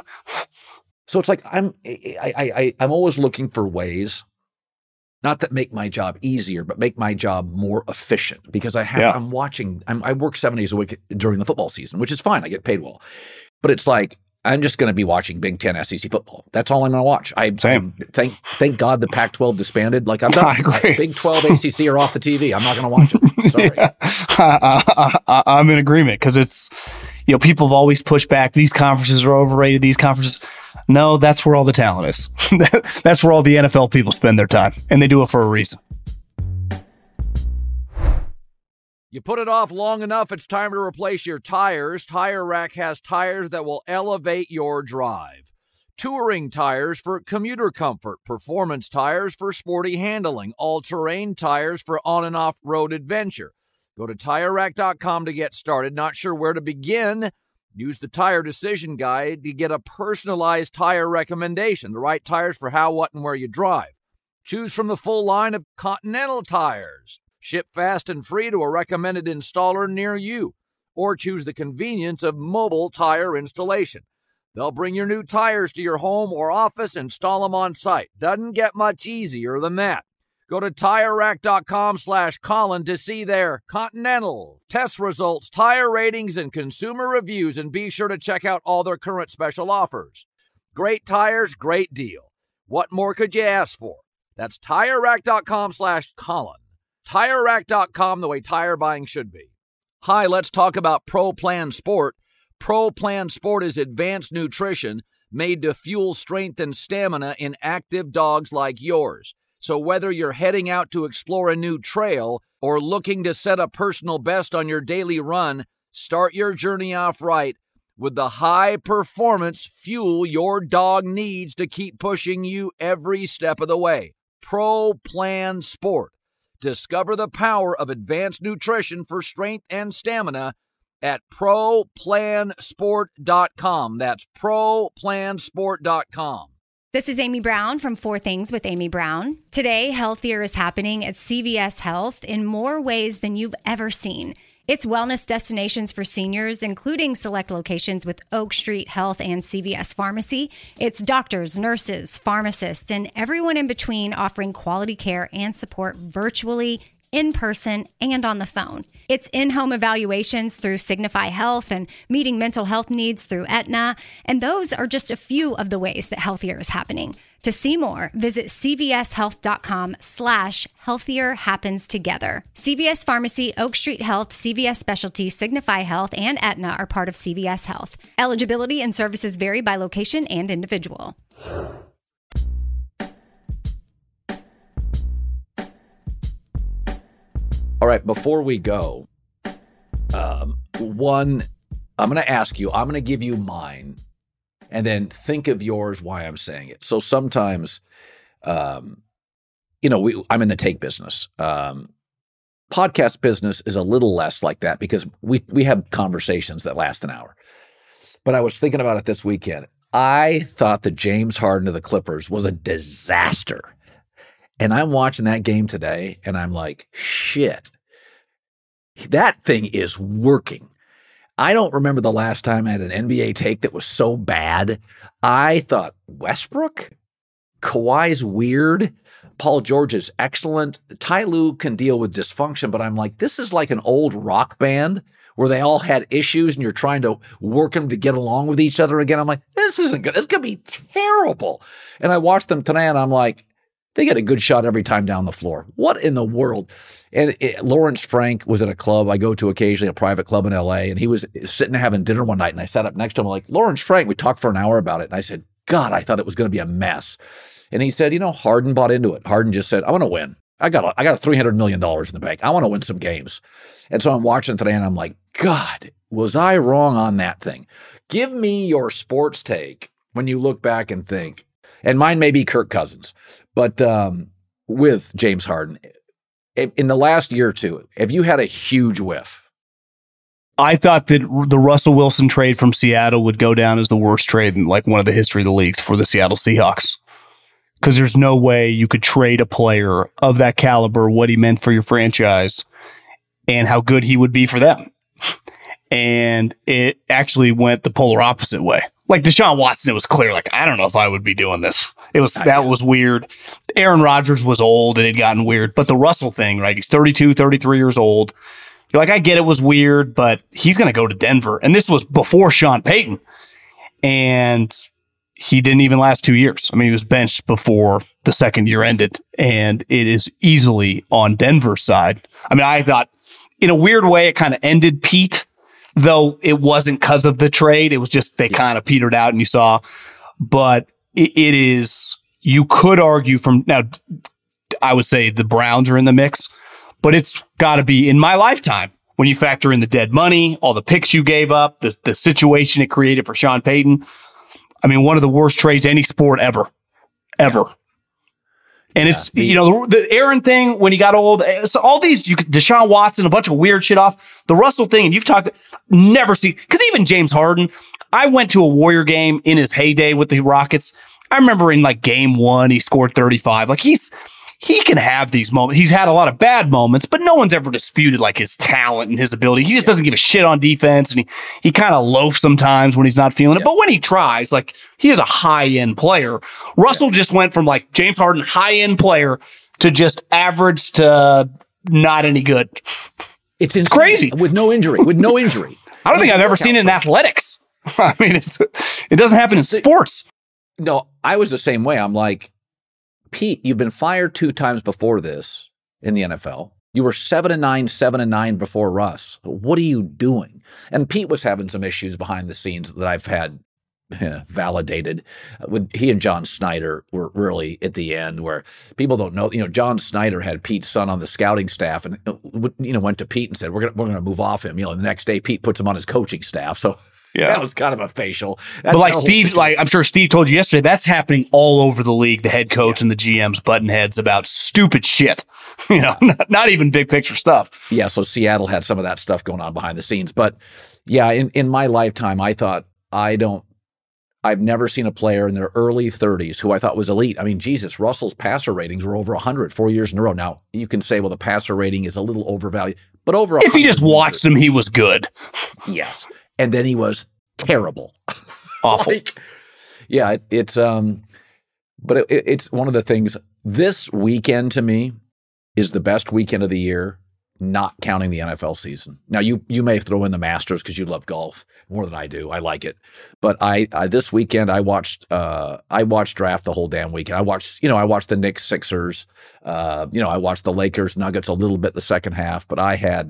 So it's like I'm I, I, I, I'm always looking for ways, not that make my job easier, but make my job more efficient, because I have Yeah. I'm watching. I'm, I work seven days a week during the football season, which is fine. I get paid well, but it's like I'm just going to be watching Big Ten S E C football. That's all I'm going to watch. I Same. thank thank God the Pac twelve disbanded. Like I'm done. I agree. Big twelve A C C are off the T V. I'm not going to watch it. Sorry. Yeah. I, I, I'm in agreement, because it's, you know, people have always pushed back. These conferences are overrated. These conferences. No, that's where all the talent is. That's where all the N F L people spend their time, and they do it for a reason. You put it off long enough, it's time to replace your tires. Tire Rack has tires that will elevate your drive. Touring tires for commuter comfort, performance tires for sporty handling, all-terrain tires for on and off-road adventure. Go to Tire Rack dot com to get started. Not sure where to begin? Use the Tire Decision Guide to get a personalized tire recommendation, the right tires for how, what, and where you drive. Choose from the full line of Continental tires. Ship fast and free to a recommended installer near you. Or choose the convenience of mobile tire installation. They'll bring your new tires to your home or office, install them on site. Doesn't get much easier than that. Go to Tire Rack dot com slash Colin to see their Continental test results, tire ratings, and consumer reviews, and be sure to check out all their current special offers. Great tires, great deal. What more could you ask for? That's Tire Rack dot com slash Colin. Tire Rack dot com, the way tire buying should be. Hi, let's talk about Pro Plan Sport. Pro Plan Sport is advanced nutrition made to fuel strength and stamina in active dogs like yours. So whether you're heading out to explore a new trail or looking to set a personal best on your daily run, start your journey off right with the high-performance fuel your dog needs to keep pushing you every step of the way. Pro Plan Sport. Discover the power of advanced nutrition for strength and stamina at pro plan sport dot com. That's pro plan sport dot com. This is Amy Brown from Four Things with Amy Brown. Today, healthier is happening at C V S Health in more ways than you've ever seen. It's wellness destinations for seniors, including select locations with Oak Street Health and C V S Pharmacy. It's doctors, nurses, pharmacists, and everyone in between offering quality care and support virtually, in person, and on the phone. It's in-home evaluations through Signify Health and meeting mental health needs through Aetna. And those are just a few of the ways that healthier is happening. To see more, visit c v s health dot com slash healthier happens together. C V S Pharmacy, Oak Street Health, C V S Specialty, Signify Health, and Aetna are part of C V S Health. Eligibility and services vary by location and individual. All right, before we go, um, one, I'm going to ask you, I'm going to give you mine, and then think of yours, why I'm saying it. So sometimes, um, you know, we, I'm in the take business. Um, podcast business is a little less like that because we we have conversations that last an hour. But I was thinking about it this weekend. I thought the James Harden of the Clippers was a disaster. And I'm watching that game today, and I'm like, shit, that thing is working. I don't remember the last time I had an N B A take that was so bad. I thought Westbrook, Kawhi's weird, Paul George is excellent. Ty Lue can deal with dysfunction, but I'm like, this is like an old rock band where they all had issues and you're trying to work them to get along with each other again. I'm like, this isn't good. It's going to be terrible. And I watched them tonight, and I'm like, they get a good shot every time down the floor. What in the world? And it, Lawrence Frank was at a club I go to occasionally, a private club in L A, and he was sitting having dinner one night, and I sat up next to him like, Lawrence Frank, we talked for an hour about it. And I said, God, I thought it was going to be a mess. And he said, you know, Harden bought into it. Harden just said, I want to win. I got a, I got three hundred million dollars in the bank. I want to win some games. And so I'm watching today, and I'm like, God, was I wrong on that thing? Give me your sports take when you look back and think, and mine may be Kirk Cousins, but um, with James Harden, in the last year or two, have you had a huge whiff? I thought that the Russell Wilson trade from Seattle would go down as the worst trade in like one of the history of the leagues for the Seattle Seahawks. Because there's no way you could trade a player of that caliber, what he meant for your franchise, and how good he would be for them. And it actually went the polar opposite way. Like Deshaun Watson, it was clear, like, I don't know if I would be doing this. It was, that was weird. Aaron Rodgers was old. It had gotten weird. But the Russell thing, right? He's thirty-two, thirty-three years old. You're like, I get it was weird, but he's going to go to Denver. And this was before Sean Payton. And he didn't even last two years. I mean, he was benched before the second year ended. And it is easily on Denver's side. I mean, I thought, in a weird way, it kind of ended Pete. Though it wasn't because of the trade. It was just they yeah. kind of petered out and you saw. But it, it is, you could argue from, now, I would say the Browns are in the mix, but it's got to be in my lifetime when you factor in the dead money, all the picks you gave up, the, the situation it created for Sean Payton. I mean, one of the worst trades any sport ever, ever. Yeah. And yeah, it's, the, you know, the, the Aaron thing when he got old, so all these, you could, Deshaun Watson, a bunch of weird shit off. The Russell thing, and you've talked, never seen, because even James Harden, I went to a Warrior game in his heyday with the Rockets. I remember in like game one, he scored thirty-five. Like he's, he can have these moments. He's had a lot of bad moments, but no one's ever disputed like his talent and his ability. He just doesn't give a shit on defense, and he, he kind of loafs sometimes when he's not feeling it. Yeah. But when he tries, like he is a high-end player. Russell yeah. just went from like James Harden, high-end player, to just average to not any good. It's, it's crazy. With no injury, with no injury. I don't think I've ever seen it in athletics. I mean, it's, it doesn't happen in sports. No, I was the same way. I'm like, Pete, you've been fired two times before this in the N F L. You were seven and nine, seven and nine before Russ. What are you doing? And Pete was having some issues behind the scenes that I've had yeah, validated. With he and John Snyder were really at the end where people don't know. You know, John Snyder had Pete's son on the scouting staff, and you know went to Pete and said, "We're gonna we're gonna move off him." You know, the next day Pete puts him on his coaching staff. So. Yeah, that was kind of a facial. That's but like Steve, like I'm sure Steve told you yesterday, that's happening all over the league. The head coach yeah. and the G Ms button heads about stupid shit. You know, not, not even big picture stuff. Yeah, so Seattle had some of that stuff going on behind the scenes. But yeah, in, in my lifetime, I thought I don't. I've never seen a player in their early thirties who I thought was elite. I mean, Jesus, Russell's passer ratings were over one hundred four years in a row. Now, you can say, well, the passer rating is a little overvalued, but over if he just watched him, he was good. Yes. And then he was terrible. Awful. like, yeah, it, it's um, but it, it's one of the things. This weekend to me is the best weekend of the year, not counting the N F L season. Now you you may throw in the Masters because you love golf more than I do. I like it, but I, I this weekend I watched uh I watched draft the whole damn weekend. I watched you know I watched the Knicks Sixers. Uh, you know I watched the Lakers Nuggets a little bit the second half, but I had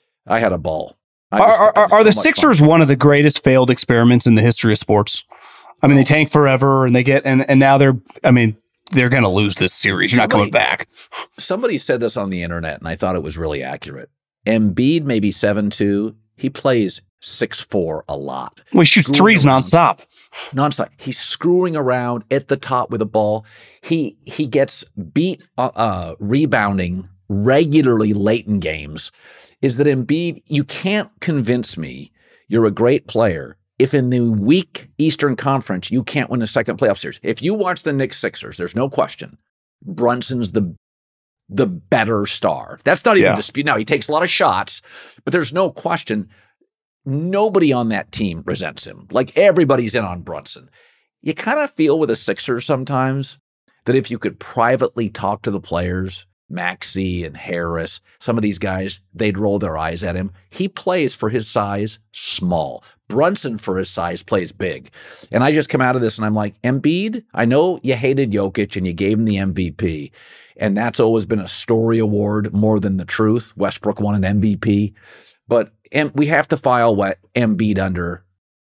I had a ball. Are, are, are so the Sixers fun. One of the greatest failed experiments in the history of sports? I mean, they tank forever and they get, and, and now they're, I mean, they're going to lose this series. You're somebody, not coming back. Somebody said this on the internet and I thought it was really accurate. Embiid may be seven two. He plays six four a lot. Well, he shoots threes around. nonstop. Nonstop. He's screwing around at the top with the ball. He, he gets beat uh, uh, rebounding regularly late in games. Is that Embiid, you can't convince me you're a great player if in the weak Eastern Conference you can't win a second playoff series, if you watch the Knicks Sixers, there's no question Brunson's the the better star. That's not even Yeah. a dispute. Now, he takes a lot of shots, but there's no question nobody on that team resents him. Like, everybody's in on Brunson. You kind of feel with the Sixers sometimes that if you could privately talk to the players, Maxey and Harris, some of these guys, they'd roll their eyes at him. He plays for his size small. Brunson, for his size, plays big. And I just come out of this and I'm like, Embiid, I know you hated Jokic and you gave him the M V P. And that's always been a story award more than the truth. Westbrook won an M V P. But em- we have to file what Embiid under.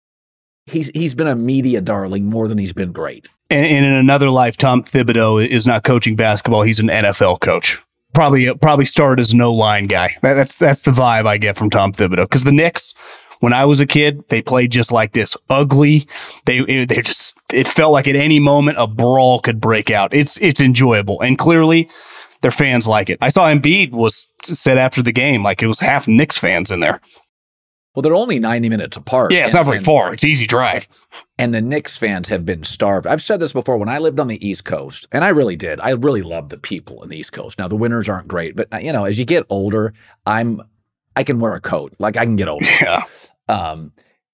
He's He's been a media darling more than he's been great. And, and in another life, Tom Thibodeau is not coaching basketball. He's an N F L coach. Probably probably started as an O-line guy. That, that's that's the vibe I get from Tom Thibodeau. Because the Knicks, when I was a kid, they played just like this. Ugly. They they just it felt like at any moment a brawl could break out. It's it's enjoyable. And clearly their fans like it. I saw Embiid was said after the game, like it was half Knicks fans in there. Well, they're only ninety minutes apart. Yeah, it's and, not very and, far. It's easy drive. And the Knicks fans have been starved. I've said this before. When I lived on the East Coast, and I really did, I really loved the people in the East Coast. Now, the winters aren't great, but, you know, as you get older, I'm, I can wear a coat. Like, I can get older. Yeah. Um,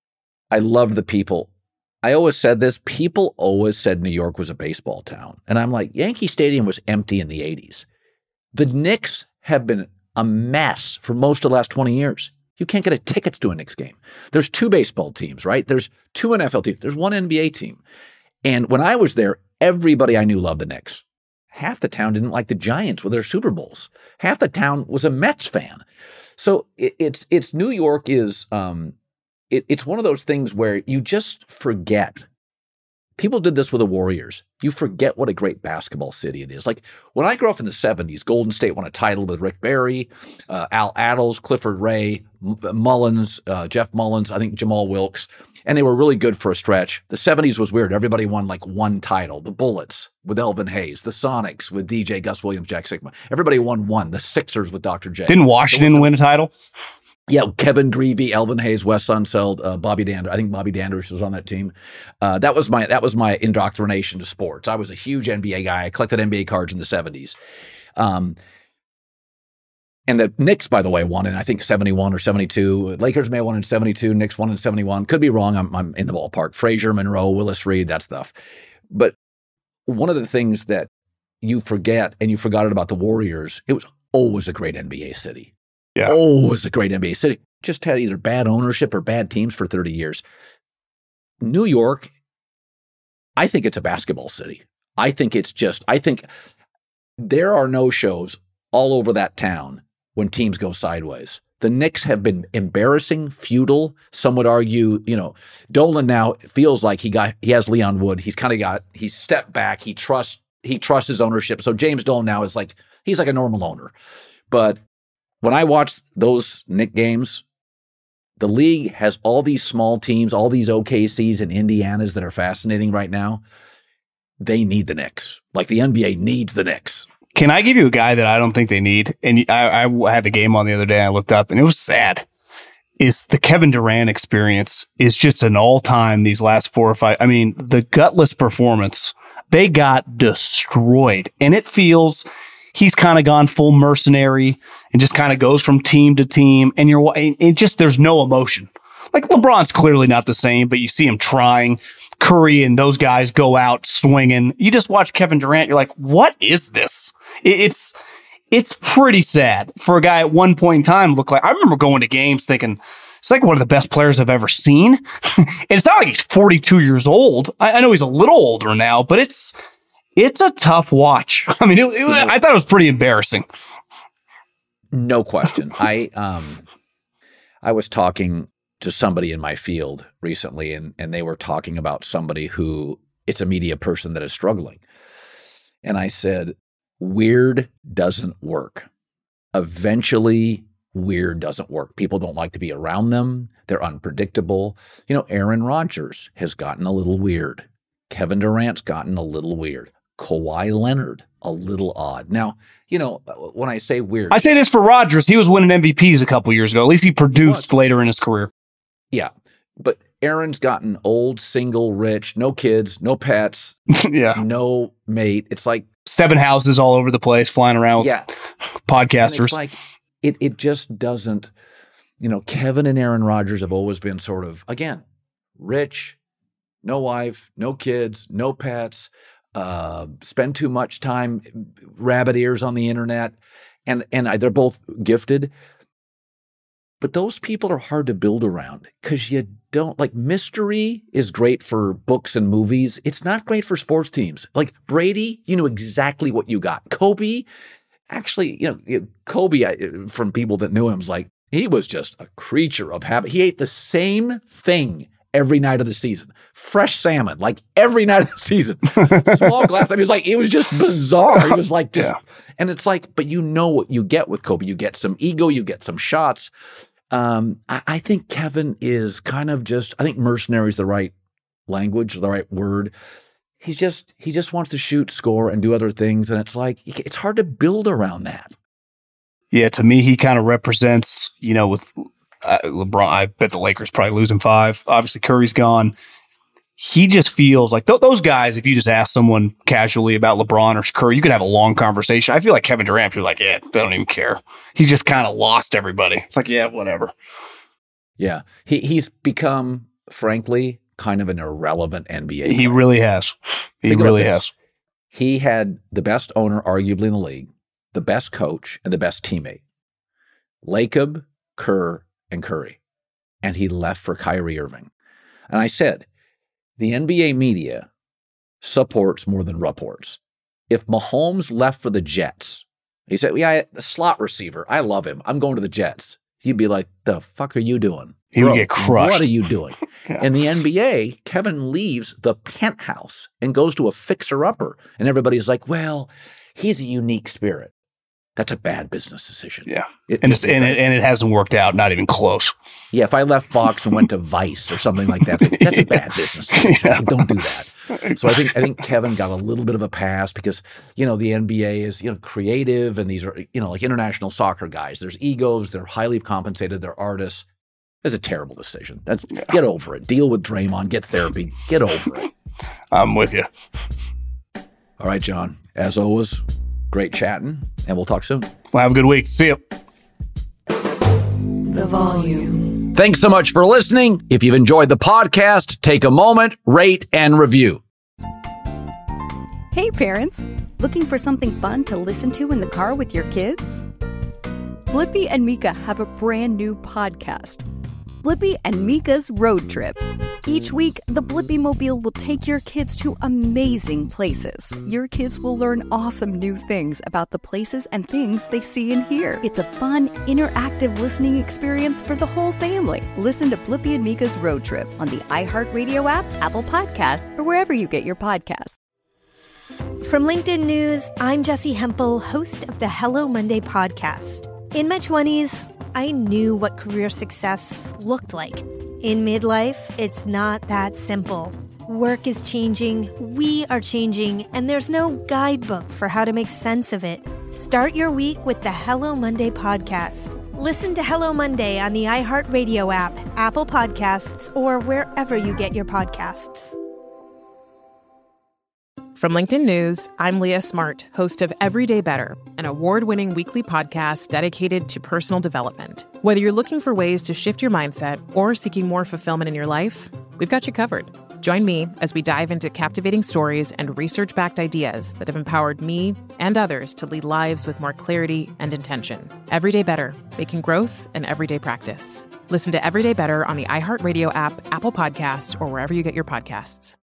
I loved the people. I always said this. People always said New York was a baseball town. And I'm like, Yankee Stadium was empty in the eighties. The Knicks have been a mess for most of the last twenty years. You can't get a tickets to a Knicks game. There's two baseball teams, right? There's two N F L teams. There's one N B A team. And when I was there, everybody I knew loved the Knicks. Half the town didn't like the Giants with their Super Bowls. Half the town was a Mets fan. So it, it's it's New York is um, it, it's one of those things where you just forget. People did this with the Warriors. You forget what a great basketball city it is. Like, when I grew up in the seventies, Golden State won a title with Rick Barry, uh, Al Attles, Clifford Ray, M- Mullins, uh, Jeff Mullins, I think Jamal Wilkes, and they were really good for a stretch. The seventies was weird. Everybody won like one title. The Bullets with Elvin Hayes, the Sonics with D J, Gus Williams, Jack Sigma. Everybody won one. The Sixers with Doctor J. Didn't Washington win a title? Yeah, Kevin Greavy, Elvin Hayes, Wes Unseld, uh, Bobby Dandridge. I think Bobby Dandridge was on that team. Uh, that was my that was my indoctrination to sports. I was a huge N B A guy. I collected N B A cards in the seventies. Um, and the Knicks, by the way, won in, I think, seventy-one or seventy-two. Lakers may have won in seventy-two. Knicks won in seventy-one. Could be wrong. I'm, I'm in the ballpark. Frazier, Monroe, Willis Reed, that stuff. But one of the things that you forget, and you forgot it about the Warriors, it was always a great N B A city. Yeah. Oh, it's a great N B A city. Just had either bad ownership or bad teams for thirty years. New York, I think it's a basketball city. I think it's just, I think there are no shows all over that town when teams go sideways. The Knicks have been embarrassing, feudal. Some would argue, you know, Dolan now feels like he got, he has Leon Wood. He's kind of got, he's stepped back. He trusts, he trusts his ownership. So James Dolan now is like, he's like a normal owner. But when I watch those Knicks games, the league has all these small teams, all these O K Cs and Indianas that are fascinating right now. They need the Knicks. Like the N B A needs the Knicks. Can I give you a guy that I don't think they need? And I, I had the game on the other day. And I looked up, and it was sad. Is the Kevin Durant experience is just an all-time these last four or five. I mean, the gutless performance, they got destroyed. And it feels he's kind of gone full mercenary and just kind of goes from team to team. And you're it just there's no emotion. Like LeBron's clearly not the same, but you see him trying. Curry and those guys go out swinging. You just watch Kevin Durant. You're like, what is this? It's it's pretty sad for a guy at one point in time. Look like I remember going to games thinking it's like one of the best players I've ever seen. And it's not like he's forty-two years old. I, I know he's a little older now, but it's it's a tough watch. I mean, it, it, I thought it was pretty embarrassing. No question. I um I was talking to somebody in my field recently, and and they were talking about somebody who it's a media person that is struggling. And I said, weird doesn't work. Eventually, weird doesn't work. People don't like to be around them. They're unpredictable. You know, Aaron Rodgers has gotten a little weird. Kevin Durant's gotten a little weird. Kawhi Leonard, a little odd. Now, you know, when I say weird, I say this for Rodgers. He was winning M V Ps a couple years ago. At least he produced later in his career. Yeah, but Aaron's gotten old, single, rich, no kids, no pets, yeah, no mate. It's like seven houses all over the place, flying around with yeah. podcasters. And it's like it it just doesn't, you know, Kevin and Aaron Rodgers have always been sort of, again, rich, no wife, no kids, no pets, uh, spend too much time rabbit ears on the internet. And and I, they're both gifted. But those people are hard to build around because you don't, like, mystery is great for books and movies. It's not great for sports teams. Like Brady, you knew exactly what you got. Kobe, actually, you know, Kobe, from people that knew him, was like, he was just a creature of habit. He ate the same thing every night of the season. Fresh salmon, like every night of the season. Small glass. I mean, it was like, it was just bizarre. It was like, just, yeah. And it's like, but you know what you get with Kobe. You get some ego, you get some shots. Um, I, I think Kevin is kind of just, I think mercenary is the right language, the right word. He's just, he just wants to shoot, score, and do other things. And it's like, it's hard to build around that. Yeah, to me, he kind of represents, you know, with uh, LeBron, I bet the Lakers probably losing five. Obviously, Curry's gone. He just feels like th- those guys, if you just ask someone casually about LeBron or Curry, you could have a long conversation. I feel like Kevin Durant, you're like, yeah, they don't even care. He just kind of lost everybody. It's like, yeah, whatever. Yeah. He He's become, frankly, kind of an irrelevant N B A player. He player. really has. He Think really has. He had the best owner, arguably, in the league, the best coach, and the best teammate. Lacob, Kerr, and Curry. And he left for Kyrie Irving. And I said, the N B A media supports more than reports. If Mahomes left for the Jets, he said, yeah, the slot receiver, I love him. I'm going to the Jets. He'd be like, the fuck are you doing? He Bro, would get crushed. What are you doing? Yeah. In the N B A, Kevin leaves the penthouse and goes to a fixer-upper. And everybody's like, well, he's a unique spirit. That's a bad business decision. Yeah. It, and, it, it's, and, it, and it hasn't worked out, not even close. Yeah, if I left Fox and went to Vice or something like that, that's a bad business decision. Yeah. Don't do that. So I think I think Kevin got a little bit of a pass because, you know, the N B A is, you know, creative, and these are, you know, like international soccer guys. There's egos. They're highly compensated. They're artists. It's a terrible decision. That's yeah. Get over it. Deal with Draymond. Get therapy. Get over it. I'm with you. All right, John. As always, great chatting, and we'll talk soon. Well, have a good week. See you. The Volume. Thanks so much for listening. If you've enjoyed the podcast, take a moment, rate, and review. Hey, parents. Looking for something fun to listen to in the car with your kids? Blippi and Mika have a brand new podcast, Blippi and Mika's Road Trip. Each week, the Blippi Mobile will take your kids to amazing places. Your kids will learn awesome new things about the places and things they see and hear. It's a fun, interactive listening experience for the whole family. Listen to Blippi and Mika's Road Trip on the iHeartRadio app, Apple Podcasts, or wherever you get your podcasts. From LinkedIn News, I'm Jessie Hempel, host of the Hello Monday podcast. In my twenties, I knew what career success looked like. In midlife, it's not that simple. Work is changing, we are changing, and there's no guidebook for how to make sense of it. Start your week with the Hello Monday podcast. Listen to Hello Monday on the iHeartRadio app, Apple Podcasts, or wherever you get your podcasts. From LinkedIn News, I'm Leah Smart, host of Everyday Better, an award-winning weekly podcast dedicated to personal development. Whether you're looking for ways to shift your mindset or seeking more fulfillment in your life, we've got you covered. Join me as we dive into captivating stories and research-backed ideas that have empowered me and others to lead lives with more clarity and intention. Everyday Better, making growth an everyday practice. Listen to Everyday Better on the iHeartRadio app, Apple Podcasts, or wherever you get your podcasts.